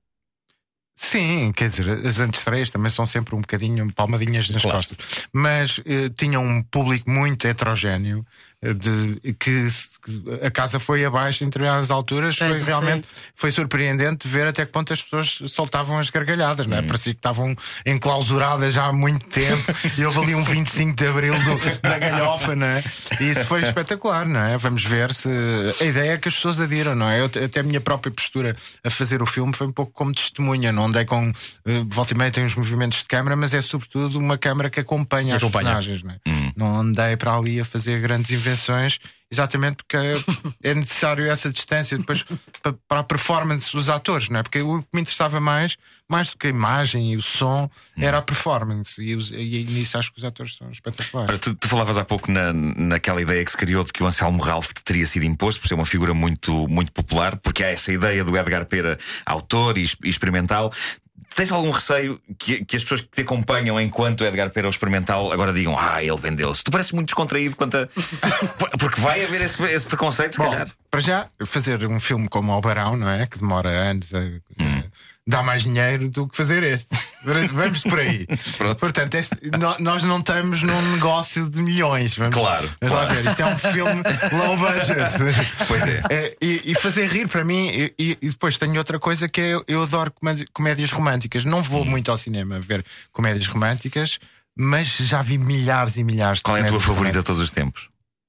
Sim, quer dizer, as antestreias também são sempre um bocadinho palmadinhas nas claro. costas, mas uh, tinham um público muito heterogéneo. De, que, que a casa foi abaixo em determinadas alturas. Foi realmente foi surpreendente ver até que ponto as pessoas soltavam as gargalhadas, não é? Hum. Parecia que estavam enclausuradas já há muito tempo e houve ali um vinte e cinco de Abril do, da galhofa, não é? E isso foi espetacular, não é? Vamos ver se a ideia é que as pessoas adiram, não é? Eu, até a minha própria postura a fazer o filme foi um pouco como testemunha, não andei com uh, volta e meia tem uns movimentos de câmara, mas é sobretudo uma câmara que acompanha, que acompanha. as personagens, não é? Hum. Não andei para ali a fazer grandes invenções. Exatamente porque é necessário essa distância depois para a performance dos atores, não é? Porque o que me interessava mais, mais do que a imagem e o som, era a performance. E, os, e nisso acho que os atores são espetaculares. Tu, tu falavas há pouco na, naquela ideia que se criou de que o Anselmo Ralph teria sido imposto por ser uma figura muito, muito popular, porque há essa ideia do Edgar Pera, autor e, e experimental. Tens algum receio que, que as pessoas que te acompanham enquanto Edgar Pera o experimental agora digam, ah, ele vendeu-se? Tu pareces muito descontraído quanto a... Porque vai haver esse, esse preconceito, se Bom, calhar. Para já, fazer um filme como O Barão, não é? Que demora anos a... Hum. Dá mais dinheiro do que fazer este. Vamos por aí. Portanto, este, no, nós não estamos num negócio de milhões. Vamos, claro. Vamos claro. lá ver. Isto é um filme low budget. Pois é. é e, e fazer rir para mim. E, e depois tenho outra coisa que é: eu adoro comédias românticas. Não vou hum. muito ao cinema ver comédias românticas, mas já vi milhares e milhares de Qual comédias. Qual é a tua favorita de todos os tempos?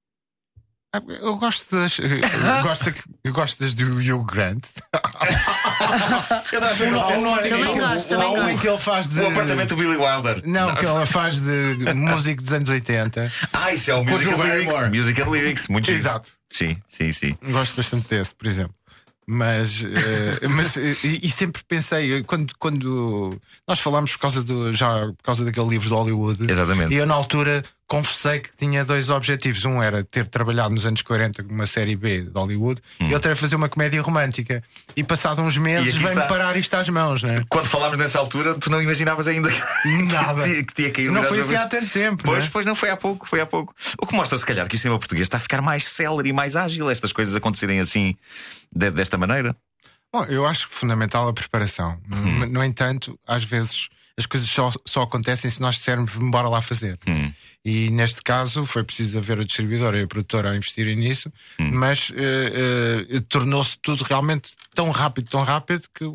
Eu gosto das. Eu gosto, eu gosto das do Hugh Grant. Eu também gosto, também gosto. O que ele faz de. O apartamento do Billy Wilder. Não, o que ele faz de músico dos anos oitenta. Ah, isso é o Music and Lyrics. Music and Lyrics, muito exato. Sim, sim, sim. Gosto bastante desse, por exemplo. Mas, uh, mas uh, e, e sempre pensei, quando, quando nós falámos por causa do, já por causa daquele livro do Hollywood. Exatamente. E eu na altura confessei que tinha dois objetivos. Um era ter trabalhado nos anos quarenta numa série B de Hollywood hum. e outro era fazer uma comédia romântica. E passado uns meses veio-me está... parar isto às mãos, não é? Quando falámos nessa altura, tu não imaginavas ainda nada que, que tinha caído. Não foi assim há tanto tempo. Pois, não é? pois não foi há pouco, foi há pouco. O que mostra, se calhar, que o cinema português está a ficar mais célere e mais ágil, estas coisas acontecerem assim, de, desta maneira. Bom, eu acho fundamental a preparação. Hum. No entanto, às vezes as coisas só, só acontecem se nós dissermos bora lá fazer. Hum. E neste caso foi preciso haver o distribuidor e a produtora a investirem nisso, hum. mas uh, uh, tornou-se tudo realmente tão rápido, tão rápido que,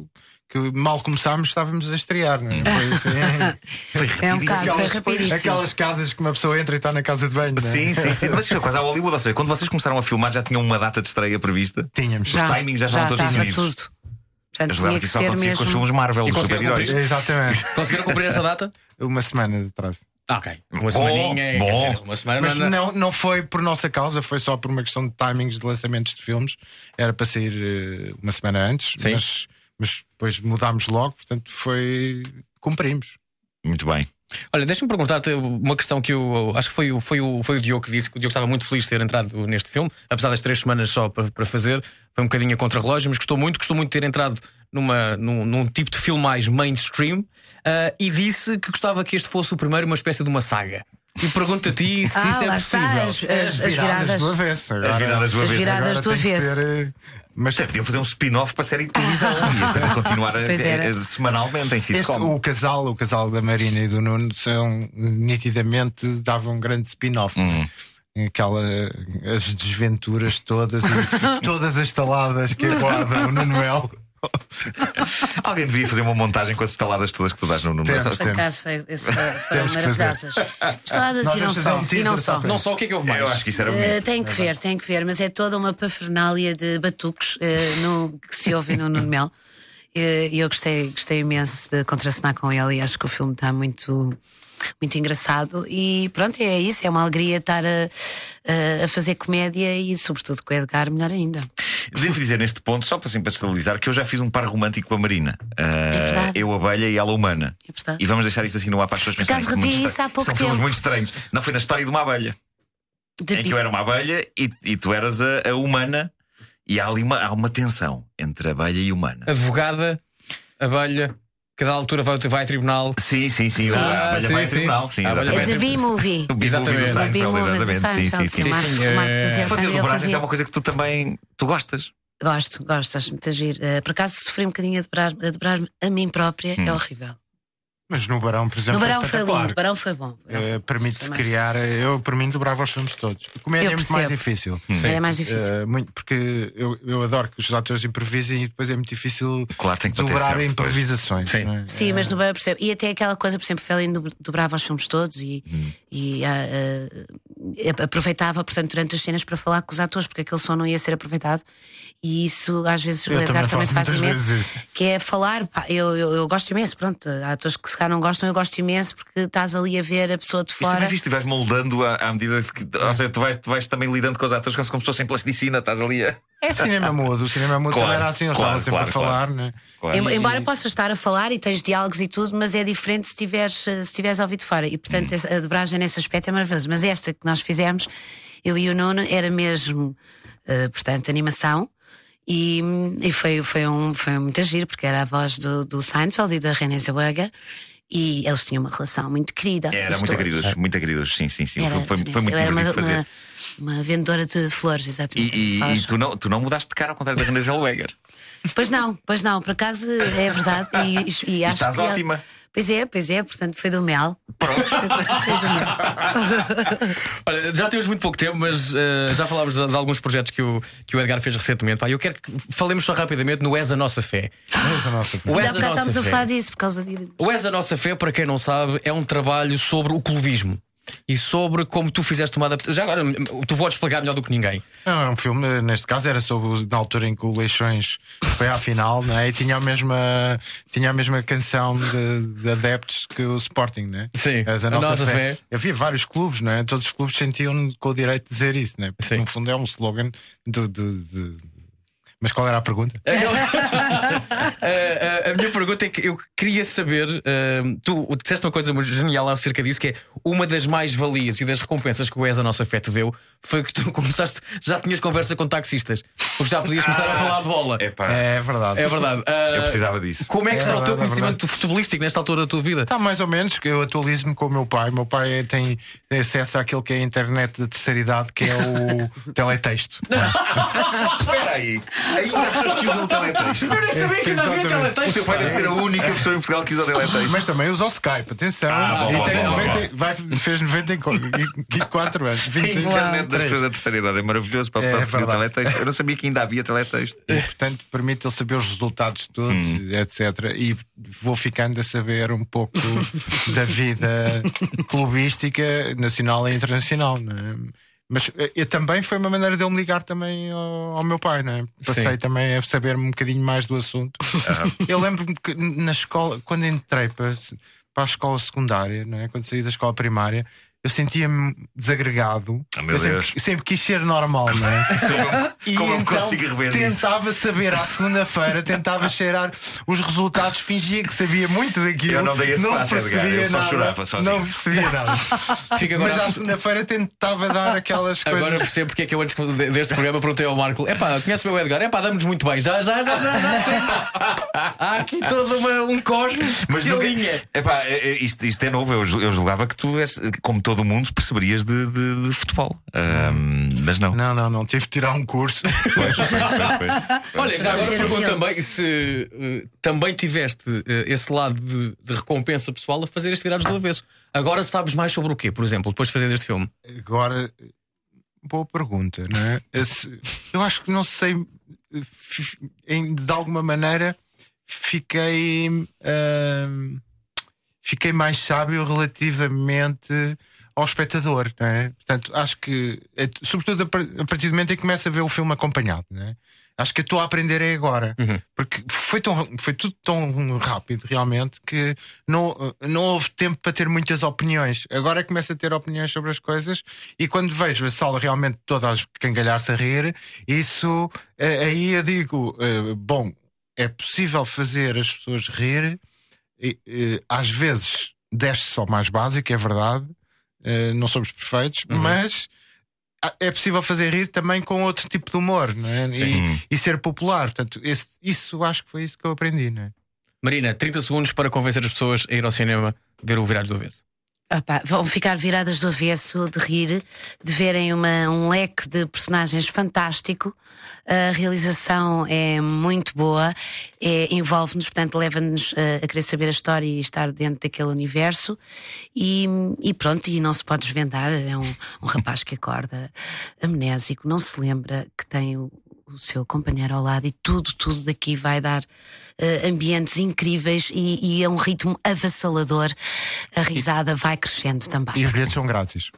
que mal começámos estávamos a estrear, não é? Foi assim, foi É um caso, foi aquelas, rapidíssimo. aquelas casas que uma pessoa entra e está na casa de banho, não é? Sim, sim, sim. Mas isso foi quase a Hollywood. Ou seja, quando vocês começaram a filmar, já tinham uma data de estreia prevista? Tínhamos. Os timings já estavam todos estava definidos. tudo. Portanto, Eu jogava tinha que que isso só ser acontecia com os mesmo. filmes Marvel, E os conseguiram super-heróis. cumprir? Exatamente. Conseguiram cumprir essa data? Uma semana de atraso. Ah, ok. Uma Bom, semaninha, quer bom. dizer, uma semana. Mas não, não. não, não foi por nossa causa, foi só por uma questão de timings de lançamentos de filmes. Era para sair eh, uma semana antes, Sim. mas, mas depois mudámos logo, portanto foi. Cumprimos. Muito bem. Olha, deixa-me perguntar-te uma questão que eu acho que foi, o- foi, o, foi o Diogo que disse que o Diogo estava muito feliz de ter entrado neste filme, apesar das três semanas só para, para fazer, foi um bocadinho a contra-relógio, mas gostou muito, gostou muito de ter entrado numa, num, num tipo de filme mais mainstream ah, e disse que gostava que este fosse o primeiro, uma espécie de uma saga. E pergunto a ti se Ah, isso é lá está, possível. as, as, as viradas. do avesso. Agora, As viradas do As avesso. viradas agora do tem que avesso. ser, eh, mas Até podiam fazer um spin-off para a série de televisão e a coisa continuar a- Pois era. a- semanalmente em este, sitcom. o casal, o casal da Marina e do Nuno são nitidamente davam um grande spin-off. Hum. Aquela, as desventuras todas e todas as taladas que aguardam o Nuno Melo. Alguém devia fazer uma montagem com as estaladas todas que tu dás no número. Temos, Só- temos. Por acaso, foi, esse foi, foram Temos que fazer. maravilhosas. Estaladas Nós e não vamos fazer só. um E teaser não só só. para- Não só o que é que houve mais? Eu acho que isso era Eh, bonito. tem que ver, tem que ver, mas é toda uma parafernália de batuques eh, no, que se ouve no Nuno Melo. Eh, E eu gostei, gostei imenso de contracenar com ele e acho que o filme está muito, muito engraçado. E pronto, é isso, é uma alegria estar a, a- a fazer comédia e, sobretudo, com o Edgar, melhor ainda. Devo dizer neste ponto, só para assim para estabilizar, que eu já fiz um par romântico com a Marina. Ah, verdade. eu, a abelha e ela, a humana. É verdade. E vamos deixar isto assim no ar para as pessoas Por pensarem. acaso que revi muito isso há estra- pouco São filmes tempo. muito estranhos. Não foi na história de uma abelha, De em que eu era uma abelha e, e tu eras a, a humana, e há ali uma, há uma tensão entre abelha e humana. Advogada, abelha, cada altura vai, vai a tribunal. Sim, sim, sim. Ah, a abelha sim, vai a sim. tribunal. Sim, A abelha É exatamente. de B-Movie. O B-movie Exatamente. do O Seinfeld, B-movie do exatamente. Sim, sim, Seinfeld, sim. que o Marco- sim, o Marco é- fazia- Fazer ele dobragens fazia. é uma coisa que tu também tu gostas. Gosto, gosto, acho muito agir. Uh, por acaso sofri um bocadinho a dobrar, a dobrar a mim própria, Hum. é horrível. Mas no Barão, por exemplo, No Barão foi foi espetacular. lindo, o Barão foi bom. o Barão foi Eh, bom. Permite-se Foi mais- criar. Eu, por mim, dobrava os filmes todos. Comédia Eu é muito mais percebo. difícil. Hum. É mais difícil. Eh, muito, porque eu, eu adoro que os atores improvisem e depois é muito difícil Claro, tem que bater dobrar certo depois. improvisações. Sim. não é? Sim, Eh, mas no Barão percebo. E até aquela coisa, por exemplo, Fellini do- dobrava os filmes todos e, Hum. e ah, ah, aproveitava, portanto, durante as cenas para falar com os atores, porque aquele som não ia ser aproveitado. E isso, às vezes, o Eu Edgar também faço faz muitas imenso. vezes isso. Que é falar, pá, eu, eu, eu gosto imenso, pronto. Há atores que se calhar não gostam, eu gosto imenso porque estás ali a ver a pessoa de Isso também fora. viste, tu vais moldando à, à medida que. Ou seja, tu vais, tu vais também lidando com os atores como se fossem plasticina, estás ali a. É cinema mudo. O cinema mudo Claro, também era assim, eles claro, estavam sempre claro, a falar, claro. né? Claro. Em- Embora possas estar a falar e tens diálogos e tudo, mas é diferente se tiveres, se tiveres ouvido fora. E portanto Hum. a dobragem nesse aspecto é maravilhosa. Mas esta que nós fizemos, eu e o Nuno, era mesmo, eh, portanto, animação. E, e foi, foi, um, foi muito giro, porque era a voz do, do Seinfeld e da Renée Zellweger. E eles tinham uma relação muito querida. Era os muito dois. queridos, muito queridos, sim, sim, sim. Era, Foi, foi, foi muito eu era uma, divertido de fazer. uma, uma vendedora de flores, E, exatamente. e- Falas- e tu, não, tu não mudaste de cara ao contrário da Renée Zellweger. Pois não, pois não, por acaso é verdade. E, e, e acho estás que ótima. Pois é, pois é, portanto foi do mel. Foi do mel. Olha, já temos muito pouco tempo, mas eh, já falámos de, de alguns projetos que o, que o Edgar fez recentemente. Pá, eu quero que falemos só rapidamente no És a Nossa Fé. Mas a nossa O És Ainda a há bocado Nossa estamos a Fé. falar disso por causa de. O És a Nossa Fé, para quem não sabe, é um trabalho sobre o clubismo e sobre como tu fizeste uma adaptação. Já agora, tu podes explicar melhor do que ninguém. Não, é um filme, neste caso era sobre o- na altura em que o Leixões foi à final, né? E tinha a mesma, tinha a mesma canção de, de adeptos que o Sporting, né? Sim, Mas a, a nossa, nossa fé. fé. Havia vários clubes, né? Todos os clubes sentiam com o direito de dizer isso, né? Porque, Sim. no fundo é um slogan do. do- de- Mas qual era a pergunta? a, a- a minha pergunta é que eu queria saber, eh, tu disseste uma coisa muito genial acerca disso, que é uma das mais-valias e das recompensas que o És a Nossa Fé te deu foi que tu começaste, já tinhas conversa com taxistas, porque já podias começar a falar de bola. Epá, É verdade. É verdade. Ah, eu precisava disso. Como é que É está o teu verdade, é conhecimento futebolístico nesta altura da tua vida? Está mais ou menos, que eu atualizo-me com o meu pai. O meu pai tem, tem acesso àquilo que é a internet da terceira idade, que é o teletexto. Espera aí. Ainda há pessoas que usam o teletexto. Eu nem sabia sabia que ainda havia teletexto. O teu pai deve ser a única pessoa em Portugal que usa teletexto. Mas também usa o Skype, atenção. Ah, bom, e tem bom, noventa, bom. vai, fez noventa e quatro anos. A vinte internet das pessoas da terceira idade é maravilhoso para, É, para é perceber o verdade. teletexto. Eu não sabia que ainda havia teletexto. E, portanto, permite ele saber os resultados todos, Hum. etcétera. E vou ficando a saber um pouco da vida clubística nacional e internacional, não é? Mas eu, também foi uma maneira de eu me ligar também ao, ao meu pai, não é? Passei Sim. também a saber-me um bocadinho mais do assunto. Eu lembro-me que na escola, quando entrei para, para a escola secundária, não é? Quando saí da escola primária, eu sentia-me desagregado. Oh, meu eu sempre, Deus. sempre quis ser normal, não é? Sim. E Como eu me então consigo rever nisso? tentava saber à segunda-feira, tentava cheirar os resultados, fingia que sabia muito daquilo. Eu não dei esse não passo, Edgar, percebia eu só nada, chorava sozinho. não percebia nada. Fica agora- Mas à segunda-feira tentava dar aquelas coisas. Agora percebo porque é que eu antes de- deste programa perguntei ao Marco: é pá, conhece o meu Edgar? É pá, damos muito bem, já, já, já, já, já sei. Há aqui todo uma, um cosmos que Mas se nunca, alinha. epá, é- é- isto, isto é novo. Eu, ju- eu julgava que tu, és, como todo mundo, perceberias de, de, de futebol. Ahm, mas não. Não, não, não. Tive de tirar um curso. Pois, pois, pois, pois. Olha, já agora Fazer pergunto filme. também se uh, também tiveste uh, esse lado de, de recompensa pessoal a fazer este Virados do Avesso. Agora sabes mais sobre o quê, por exemplo, depois de fazer este filme? Agora, boa pergunta, não é? Esse- eu acho que não sei, fi- em- de alguma maneira fiquei ahm, fiquei mais sábio relativamente ao espectador, não é? Portanto, acho que, é, sobretudo a par- a partir do momento em que começo a ver o filme acompanhado, não é? Acho que eu estou a aprender é agora, Uhum. porque foi, tão, foi tudo tão rápido realmente que não, não houve tempo para ter muitas opiniões. Agora começo a ter opiniões sobre as coisas e quando vejo a sala realmente toda a cangalhar-se a rir, isso eh, aí eu digo: eh, bom, é possível fazer as pessoas rir, e, eh, às vezes desce só mais básico, é verdade, eh, não somos perfeitos, Uhum. mas ah, é possível fazer rir também com outro tipo de humor, não é? Sim. E, e ser popular. Portanto, esse- isso acho que foi isso que eu aprendi, não é? Marina, trinta segundos para convencer as pessoas a ir ao cinema ver o Virados do Avesso. Ah pá, vão ficar viradas do avesso de rir, de verem uma, um leque de personagens fantástico. A realização é muito boa, é, envolve-nos, portanto, leva-nos a, a querer saber a história e estar dentro daquele universo. E, e pronto, e não se pode desvendar. É um, um rapaz que acorda amnésico, não se lembra que tem o, o seu companheiro ao lado, e tudo, tudo daqui vai dar eh, ambientes incríveis e, e a um ritmo avassalador. A risada vai crescendo também. E os bilhetes são grátis.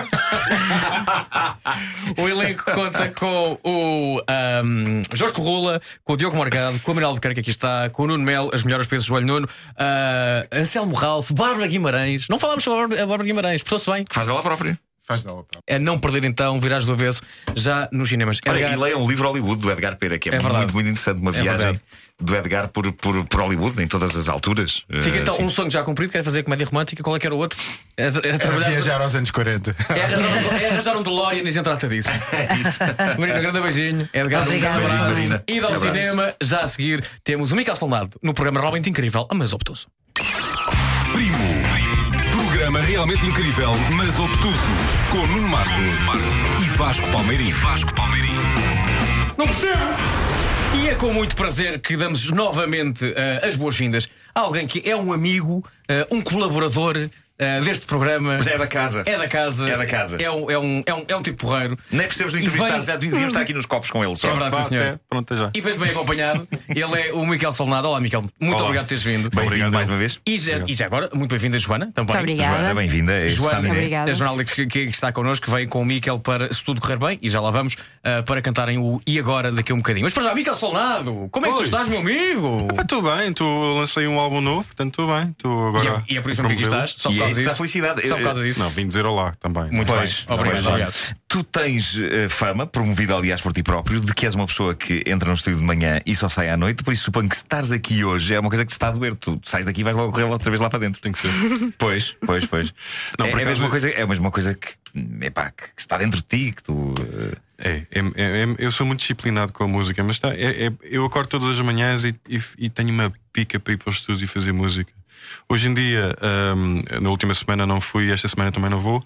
O elenco conta com o um, Jorge Corrula, com o Diogo Morgado, com a Manuel Albuquerque, que aqui está, com o Nuno Melo, as melhores peças do Joelho Nuno, uh, Anselmo Ralph, Bárbara Guimarães. Não falámos sobre a Bárbara- a Bárbara Guimarães, portou-se bem. Faz ela própria. Faz dela própria. É não perder então Virados do Avesso já nos cinemas. Olha, Edgar- e leia um livro Hollywood do Edgar Pera, que é, É verdade. muito, muito interessante. Uma É viagem verdade. do Edgar por, por, por Hollywood em todas as alturas. Fica Eh, então sim. um sonho já cumprido, quer fazer comédia romântica, qual é que era o outro? É, é trabalhar. Viajar aos anos quarenta. É arranjar, um, é arranjar um DeLorean e a gente trata disso. É isso. Marina, um grande beijinho. Edgar, um grande Obrigada. abraço. Beijinho, Marina. Ida ao Abraço. cinema. Já a seguir temos o Micael Solnado no programa realmente incrível, mas obtuso. Primo. Programa realmente incrível, mas obtuso. Com Nuno Marco e Vasco Palmeirim. Vasco Palmeirim. Não percebo! E é com muito prazer que damos novamente eh, as boas-vindas a alguém que é um amigo, eh, um colaborador eh, deste programa. Já é da casa. É da casa. É da casa. É um, é um, é um, é um tipo porreiro. Nem precisamos de E entrevistar, vem- já devíamos estar aqui nos copos com ele. Só. É verdade, sim, senhor. Pronto, já. E vem bem acompanhado. Ele é o Micael Solnado. Olá, Micael. Muito Olá. obrigado por teres vindo. Bem-vindo mais uma vez. E já, e já agora, muito bem-vinda, Joana. Também. Muito obrigada. Joana, bem-vinda. a este Joana, Estaminé. Obrigada. a jornalista que, que está connosco, veio com o Micael para, se tudo correr bem, e já lá vamos, ah, para cantarem o E Agora daqui a um bocadinho. Mas para já, Micael Solnado, como é que tu Oi. estás, meu amigo? Estou bem, tu lancei um álbum novo, portanto estou bem. Estou E agora. é, e é por isso mesmo que aqui promovê-lo. estás, só por E é causa isso que dá disso. felicidade. Só por causa disso. Não, vim dizer olá também. Muito Pois, bem, obrigado, pois, obrigado. Tu tens eh, fama, promovida aliás por ti próprio, de que és uma pessoa que entra no estúdio de manhã e só sai à noite. Por isso suponho que se estares aqui hoje é uma coisa que te está a doer. Tu sais daqui e vais logo correr outra vez lá para dentro. Tem que ser. Pois, pois, pois. Não, é, por é, a acaso- mesma coisa, é a mesma coisa que, epá, que está dentro de ti. Que tu, eh, É, é, é, é- eu sou muito disciplinado com a música, mas tá, é, é- eu acordo todas as manhãs e, e, e tenho uma pica para ir para os estúdios e fazer música. Hoje em dia, hum, na última semana não fui, esta semana também não vou,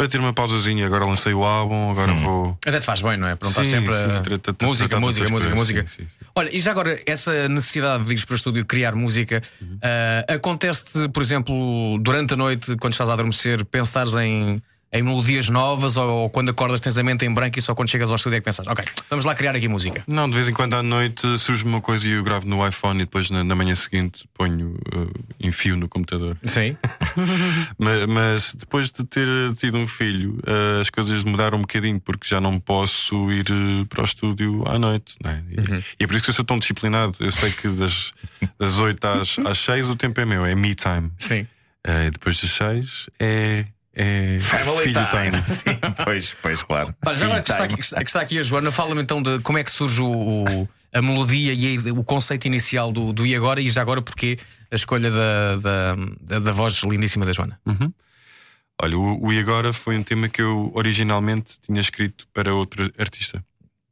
para ter uma pausazinha. Agora lancei o álbum, agora hum. vou. Até te faz bem, não é? Para não estar sempre sim, a... tra- tra- tra- música, tra- música, tra- música, coisas, música. sim, sim, sim. Olha, e já agora, essa necessidade de ires para o estúdio criar música, uhum. uh, acontece-te, por exemplo, durante a noite, quando estás a adormecer, pensares em. Em melodias novas, ou, ou quando acordas tens a mente em branco e só quando chegas ao estúdio é que pensas, ok, vamos lá criar aqui música? Não, de vez em quando à noite surge uma coisa e eu gravo no iPhone e depois na, na manhã seguinte ponho, uh, enfio no computador. Sim. mas, mas depois de ter tido um filho, uh, as coisas mudaram um bocadinho, porque já não posso ir uh, para o estúdio à noite, não é? E, uhum. e é por isso que eu sou tão disciplinado. Eu sei que das, das oito às, às seis o tempo é meu, é me time. Sim. Uh, e depois das seis é. É Family filho time. time. Sim, pois, pois, claro. Olha, já agora que está, aqui, que está aqui a Joana, fala-me então de como é que surge o, o, a melodia e a, o conceito inicial do, do E Agora, e já agora porque a escolha da, da, da, da voz lindíssima da Joana. Uhum. Olha, o, o E Agora foi um tema que eu originalmente tinha escrito para outro artista.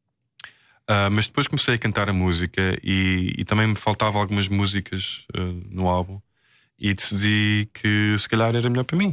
Uh, mas depois comecei a cantar a música e, e também me faltavam algumas músicas uh, no álbum e decidi que se calhar era melhor para mim.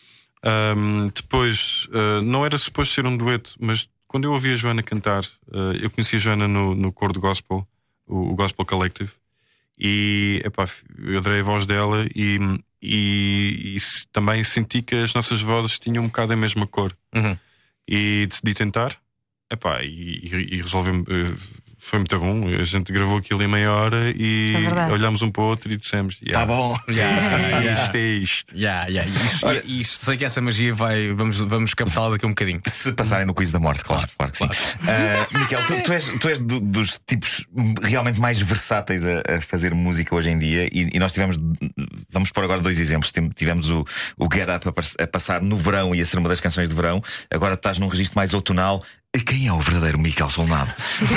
Um, depois, uh, não era suposto ser um dueto, mas quando eu ouvi a Joana cantar, uh, eu conheci a Joana no, no coro do Gospel, o, o Gospel Collective, e epá, eu adorei a voz dela e, e, e também senti que as nossas vozes tinham um bocado a mesma cor. Uhum. E decidi tentar, epá, e, e, e resolvemos. Uh, Foi muito bom, a gente gravou aquilo em meia hora e é olhámos um para o outro e dissemos: yeah, tá bom, yeah, yeah. isto é isto. Yeah, yeah. Isto, Olha, isto, sei que essa magia vai. Vamos, vamos captá-la daqui a um bocadinho. Se passarem no quiz da morte, claro, claro que claro. sim. Uh, Miquel, tu, tu és, tu és do, dos tipos realmente mais versáteis a, a fazer música hoje em dia, e, e nós tivemos, vamos pôr agora dois exemplos. Tivemos o, o Get Up a, a passar no verão e a ser uma das canções de verão. Agora estás num registro mais outonal. Quem é o verdadeiro Miquel Solnado?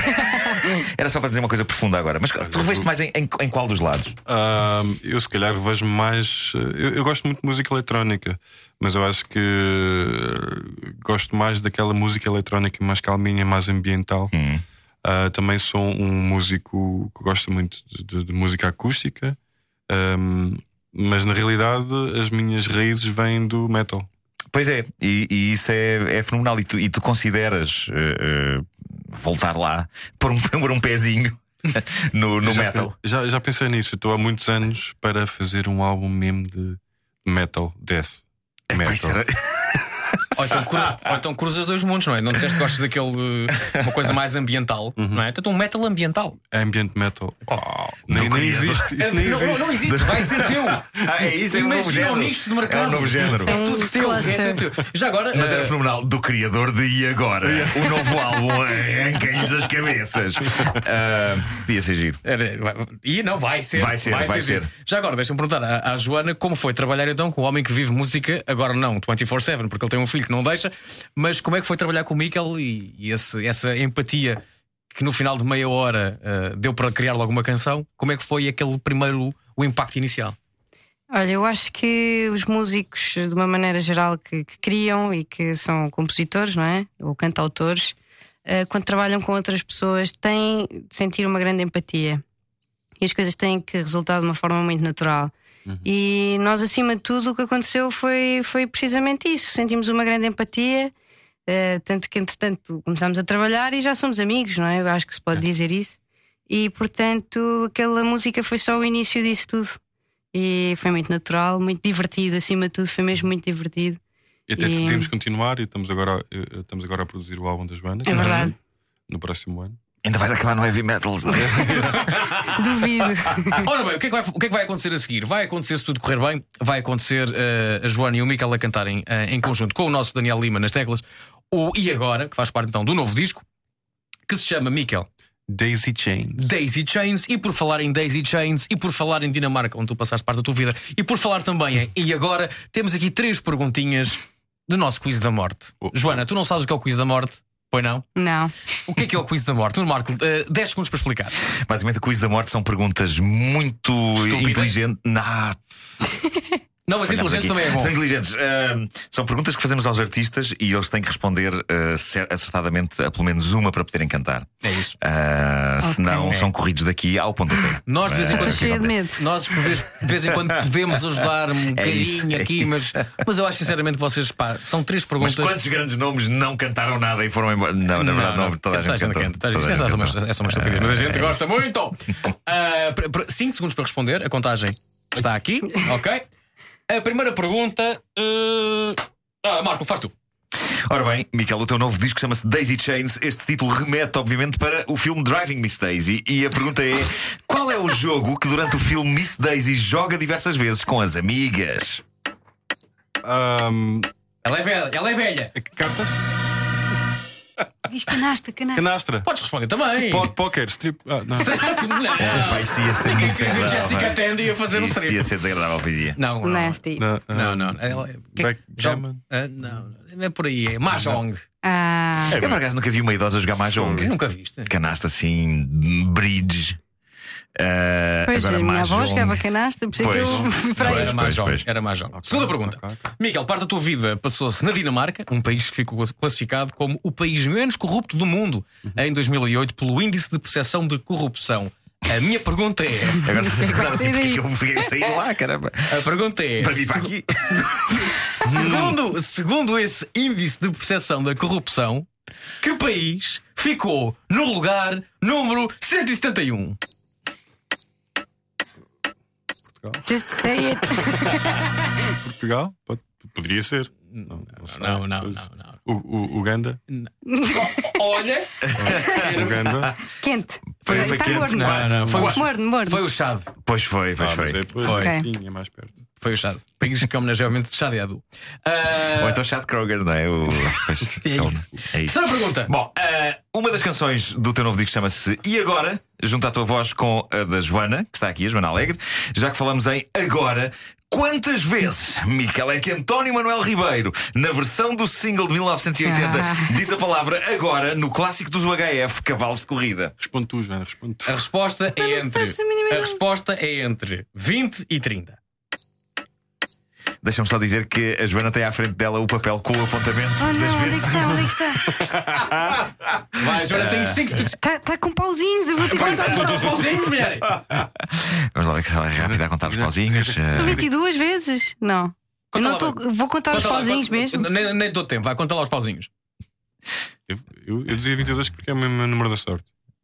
Era só para dizer uma coisa profunda agora. Mas tu reveste mais em, em, em qual dos lados? Uh, eu se calhar vejo mais. Eu, eu gosto muito de música eletrónica, mas eu acho que uh, gosto mais daquela música eletrónica mais calminha, mais ambiental. Hum. Uh, também sou um músico que gosta muito de, de, de música acústica, um, mas na realidade as minhas raízes vêm do metal. Pois é, e, e isso é, é fenomenal. E tu, e tu consideras uh, uh, voltar lá, pôr um, pôr um pezinho no, no já, metal? Já, já pensei nisso. Estou há muitos anos para fazer um álbum mesmo de metal, death é, metal. Ou então, cru, ou então cruzas dois mundos, não é? Não disseste que gostas daquele uma coisa mais ambiental, uhum. não é? Então um metal ambiental. Ambient metal. Oh, nem, nem existe. Isso nem não, existe. Não, não existe, vai ser teu. Ah, é isso, é um novo género. Nicho de mercado. É um novo género. É tudo teu, é tudo teu. Já agora. Mas era uh... fenomenal, do criador de E Agora. O novo álbum em Cães as Cabeças. Uh, podia ser giro. Era, e não, vai ser. Vai ser, vai, vai ser. ser. Já agora, deixa-me perguntar à, à Joana como foi trabalhar então com o homem que vive música, agora não vinte e quatro sete, porque ele tem um filho que não deixa. Mas como é que foi trabalhar com o Miquel e, e esse, essa empatia que no final de meia hora uh, deu para criar logo uma canção? Como é que foi aquele primeiro, o impacto inicial? Olha, eu acho que os músicos, de uma maneira geral, que, que criam e que são compositores, não é? Ou cantautores, uh, quando trabalham com outras pessoas, têm de sentir uma grande empatia. E as coisas têm que resultar de uma forma muito natural. Uhum. E nós, acima de tudo, o que aconteceu foi, foi precisamente isso. Sentimos uma grande empatia, uh, tanto que, entretanto, começámos a trabalhar e já somos amigos, não é? Eu acho que se pode é. dizer isso. E, portanto, aquela música foi só o início disso tudo. E foi muito natural, muito divertido, acima de tudo, foi mesmo muito divertido. E até e... decidimos continuar e estamos agora, estamos agora a produzir o álbum das bandas. É verdade. No próximo ano. Ainda vais acabar no heavy metal. Duvido. Ora bem, o que, é que vai, o que é que vai acontecer a seguir? Vai acontecer, se tudo correr bem, vai acontecer uh, a Joana e o Miquel a cantarem uh, em conjunto com o nosso Daniel Lima nas teclas, o E Agora, que faz parte então do novo disco, que se chama, Miquel, Daisy Chains. Daisy Chains. E por falar em Daisy Chains e por falar em Dinamarca, onde tu passaste parte da tua vida, e por falar também em E Agora, temos aqui três perguntinhas do nosso quiz da morte. Oh. Joana, tu não sabes o que é o quiz da morte? Pois não? Não. O que é que é o quiz da morte? No Marco, uh, dez segundos para explicar. Basicamente, o quiz da morte são perguntas muito Estúpidas. inteligentes. Não. Não, mas inteligentes também é bom. São inteligentes. Uh, são perguntas que fazemos aos artistas e eles têm que responder uh, acertadamente a pelo menos uma para poderem cantar. É isso. Uh, okay. Senão é. são corridos daqui ao pontapé. Nós de vez em quando, cheio de medo. Nós de vez, de vez em quando podemos ajudar um bocadinho é isso, é aqui, mas, mas eu acho sinceramente que vocês, pá, são três perguntas. Mas quantos grandes nomes não cantaram nada e foram embora? Não, na verdade, não, não, toda a gente cantou. Canta, toda a gente canta. É só uma estupidez, mas a gente gosta muito. cinco segundos para responder. A contagem está aqui, ok? A primeira pergunta. Uh... Ah, Marco, faz tu. Ora bem, Miquel, o teu novo disco chama-se Daisy Chains. Este título remete, obviamente, para o filme Driving Miss Daisy. E a pergunta é: qual é o jogo que durante o filme Miss Daisy joga diversas vezes com as amigas? Um... Ela é velha, ela é velha. Cartas? Diz canastra, canastra. Canastra. Podes responder também. Póquer, strip. Ah, não. Não. É, pá, isso ia ser muito desagradável. Jessica Tandy a fazer um strip. Isso ia ser desagradável, poesia. Não, não. Nasty. Não, não. não. Ela, Backgammon? Uh, não, é por aí. É Mahjong. Ah. Eu por acaso nunca vi uma idosa jogar Mahjong. Nunca viste? Canasta assim, bridge. Uh, pois, agora, a minha Mahjong. avó jogava canasta, por isso é que eu fui para Era isso. Mahjong. Era Mahjong. Okay, Segunda pergunta. Okay, okay. Miquel, parte da tua vida passou-se na Dinamarca, um país que ficou classificado como o país menos corrupto do mundo uhum. em dois mil e oito pelo Índice de Percepção de Corrupção. A minha pergunta é. Agora se você sabe assim porque é que eu fiquei sair lá, caramba. A pergunta é. Para vir para aqui. Segundo, segundo esse Índice de Percepção da Corrupção, que país ficou no lugar número cento e setenta e um? Portugal. Just say it. Portugal? Poderia ser. Não, não, não, não, não. O, o Uganda? Olha! Uganda? Quente. Foi, foi Está quente. morno. Não, não, foi, o, morno, morno. Foi o Chad. Pois foi, pois ah, foi. É, pois foi. Okay. É mais perto. Foi o Chad. País que homenageamente Chad e Adu. Uh... Ou então Chad Kroger, não é? O... é isso. É isso. Terceira pergunta. Bom, uh, uma das canções do teu novo disco chama-se E Agora? Junta a tua voz com a da Joana, que está aqui, a Joana Alegre. Já que falamos em Agora, quantas vezes, Miquel, é que António Manuel Ribeiro, na versão do single de mil novecentos e oitenta, ah. diz a palavra agora no clássico dos U H F, Cavalos de Corrida? Responde tu, Joana, responde tu. A resposta é entre a, a resposta é entre vinte e trinta. Deixa-me só dizer que a Joana tem à frente dela o papel com o apontamento oh, das não, vezes. Onde é que está? Vai, Joana, tens cinco segundos. Está tá com pauzinhos, eu vou ter que contar os pauzinhos, mulher. Vamos lá ver que ela é rápida a contar os pauzinhos. São vinte e duas vezes? Não. Eu não tô, vou contar conta os pauzinhos lá, mesmo. Nem, nem dou tempo, vai contar lá os pauzinhos. Eu, eu, eu dizia vinte e dois porque é o meu número da sorte.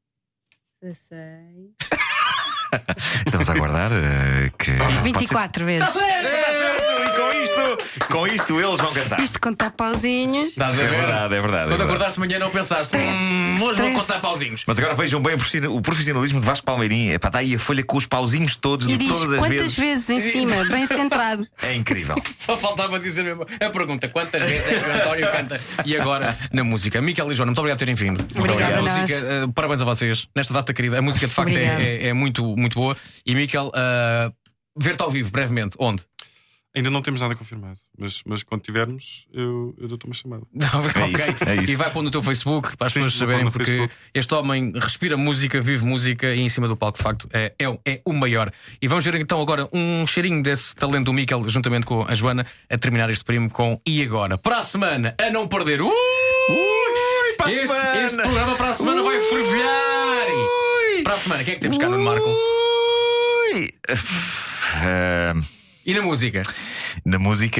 dezesseis. Estamos a aguardar uh, que. vinte e quatro vezes. Está certo, está certo! E com isto, com isto eles vão cantar. Isto de contar pauzinhos. Estás a ver? É verdade, é verdade. Quando é acordaste de manhã não pensaste, hum, hoje vou contar pauzinhos. Mas agora vejam bem o profissionalismo de Vasco Palmeirim. Epá, está aí a folha com os pauzinhos todos e de diz todas as quantas vezes. vezes em cima, bem centrado. É incrível. Só faltava dizer mesmo a pergunta: quantas vezes é que o António canta? E agora na música. Miquel e Joana, muito obrigado por terem vindo. Muito obrigado. A música, uh, parabéns a vocês nesta data querida. A música de facto é, é, é muito, muito boa. E Miquel, uh, ver-te ao vivo brevemente, onde? Ainda não temos nada confirmado, mas, mas quando tivermos, eu, eu dou-te uma chamada. Não, ok, é isso, é isso. E vai pôr no teu Facebook para as Sim, pessoas saberem, porque Facebook. este homem respira música, vive música e em cima do palco, de facto, é, é, é o maior. E vamos ver então agora um cheirinho desse talento do Miquel, juntamente com a Joana, a terminar este primo com E Agora. Para a semana, a não perder. Ui! Ui, para a este, semana! este programa para a semana Ui! Vai fervilhar! Para a semana, quem é que temos cá no Marco? Ui! Uh... E na música? Na música.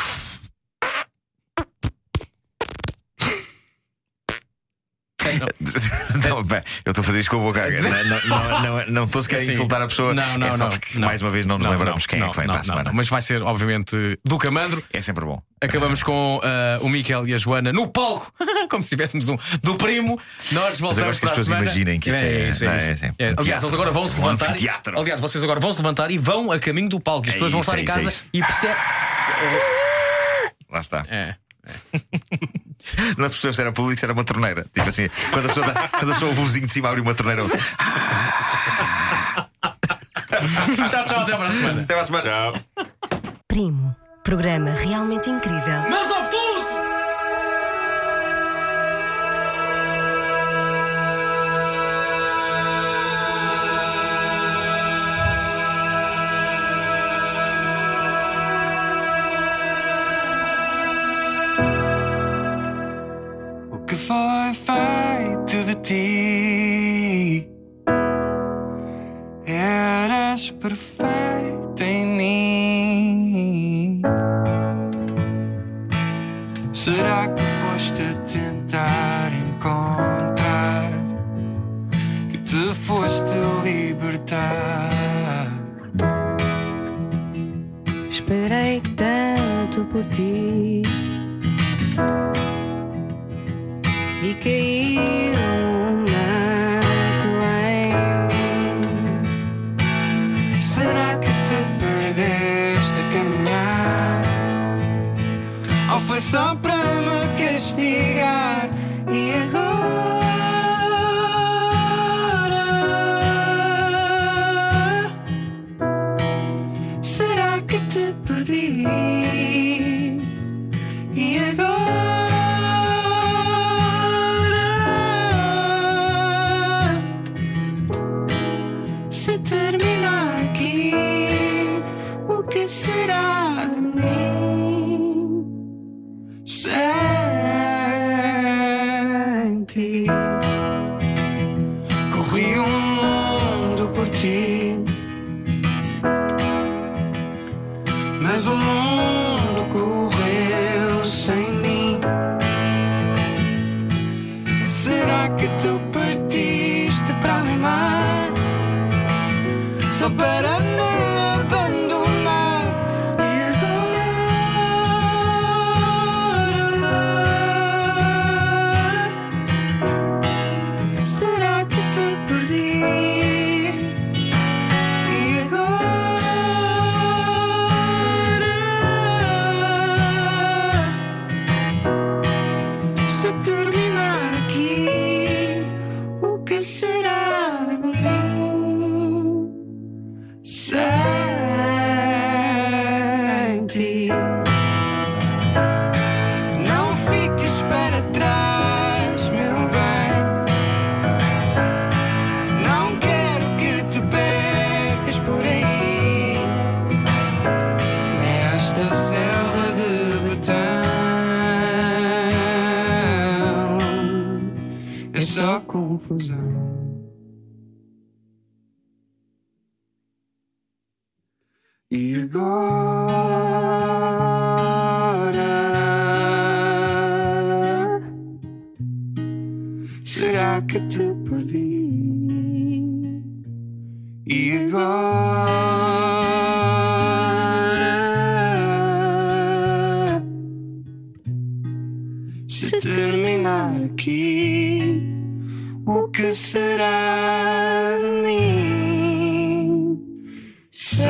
Não, bem, eu estou a fazer isto com a boca. Não estou sequer a insultar a pessoa. Não, não, é só não, porque, não. mais uma vez, não nos não, lembramos não, quem não, é que vem não, para a semana. Não, mas vai ser, obviamente, do Camandro. É sempre bom. Acabamos com uh, o Miquel e a Joana no palco, como se tivéssemos um do primo. Nós voltamos para a semana. Mas eu gosto que as pessoas imaginem que isto é. é, isso, é, isso. é, assim, é. um Aliás, eles agora vão se levantar. Um aliás, vocês agora vão se levantar e vão a caminho do palco. E as pessoas vão estar em casa e percebem. Lá está. É. É. Não se percebeu se era público, se era uma torneira. Tipo assim, quando a pessoa, dá, quando a pessoa ouve o vizinho de cima abrir uma torneira. Assim. Tchau, tchau, até para a semana. Até para a semana. Tchau. Primo, programa realmente incrível. Mas obtuso! mais perfeito em mim. Será que foste a tentar encontrar, que te foste libertar? Esperei tanto por ti e caiu um manto em mim. Será que te perdeste a caminhar, ou foi só para me castigar? E agora, será que te perdi? E agora, se terminar aqui, o que será de mim sem ti? Corri o mundo por ti, mas o mundo correu sem mim. Será que tu partiste para Limar só para me abandonar? E agora, será que te perdi? E agora, se terminar aqui, o que será de mim sem ti? Não fiques para trás, meu bem. Não quero que te percas por aí nesta selva de betão. É só confusão. E agora, será que te perdi? E agora, se terminar aqui, o que será de mim sem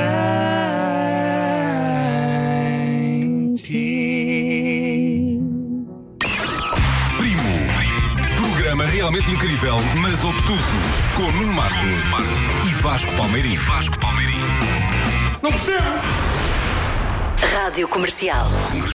ti? Primo. Programa realmente incrível, mas obtuso. Com Nuno Marco e Vasco Palmeirim. Vasco Palmeirim. Não percebo! Rádio Comercial.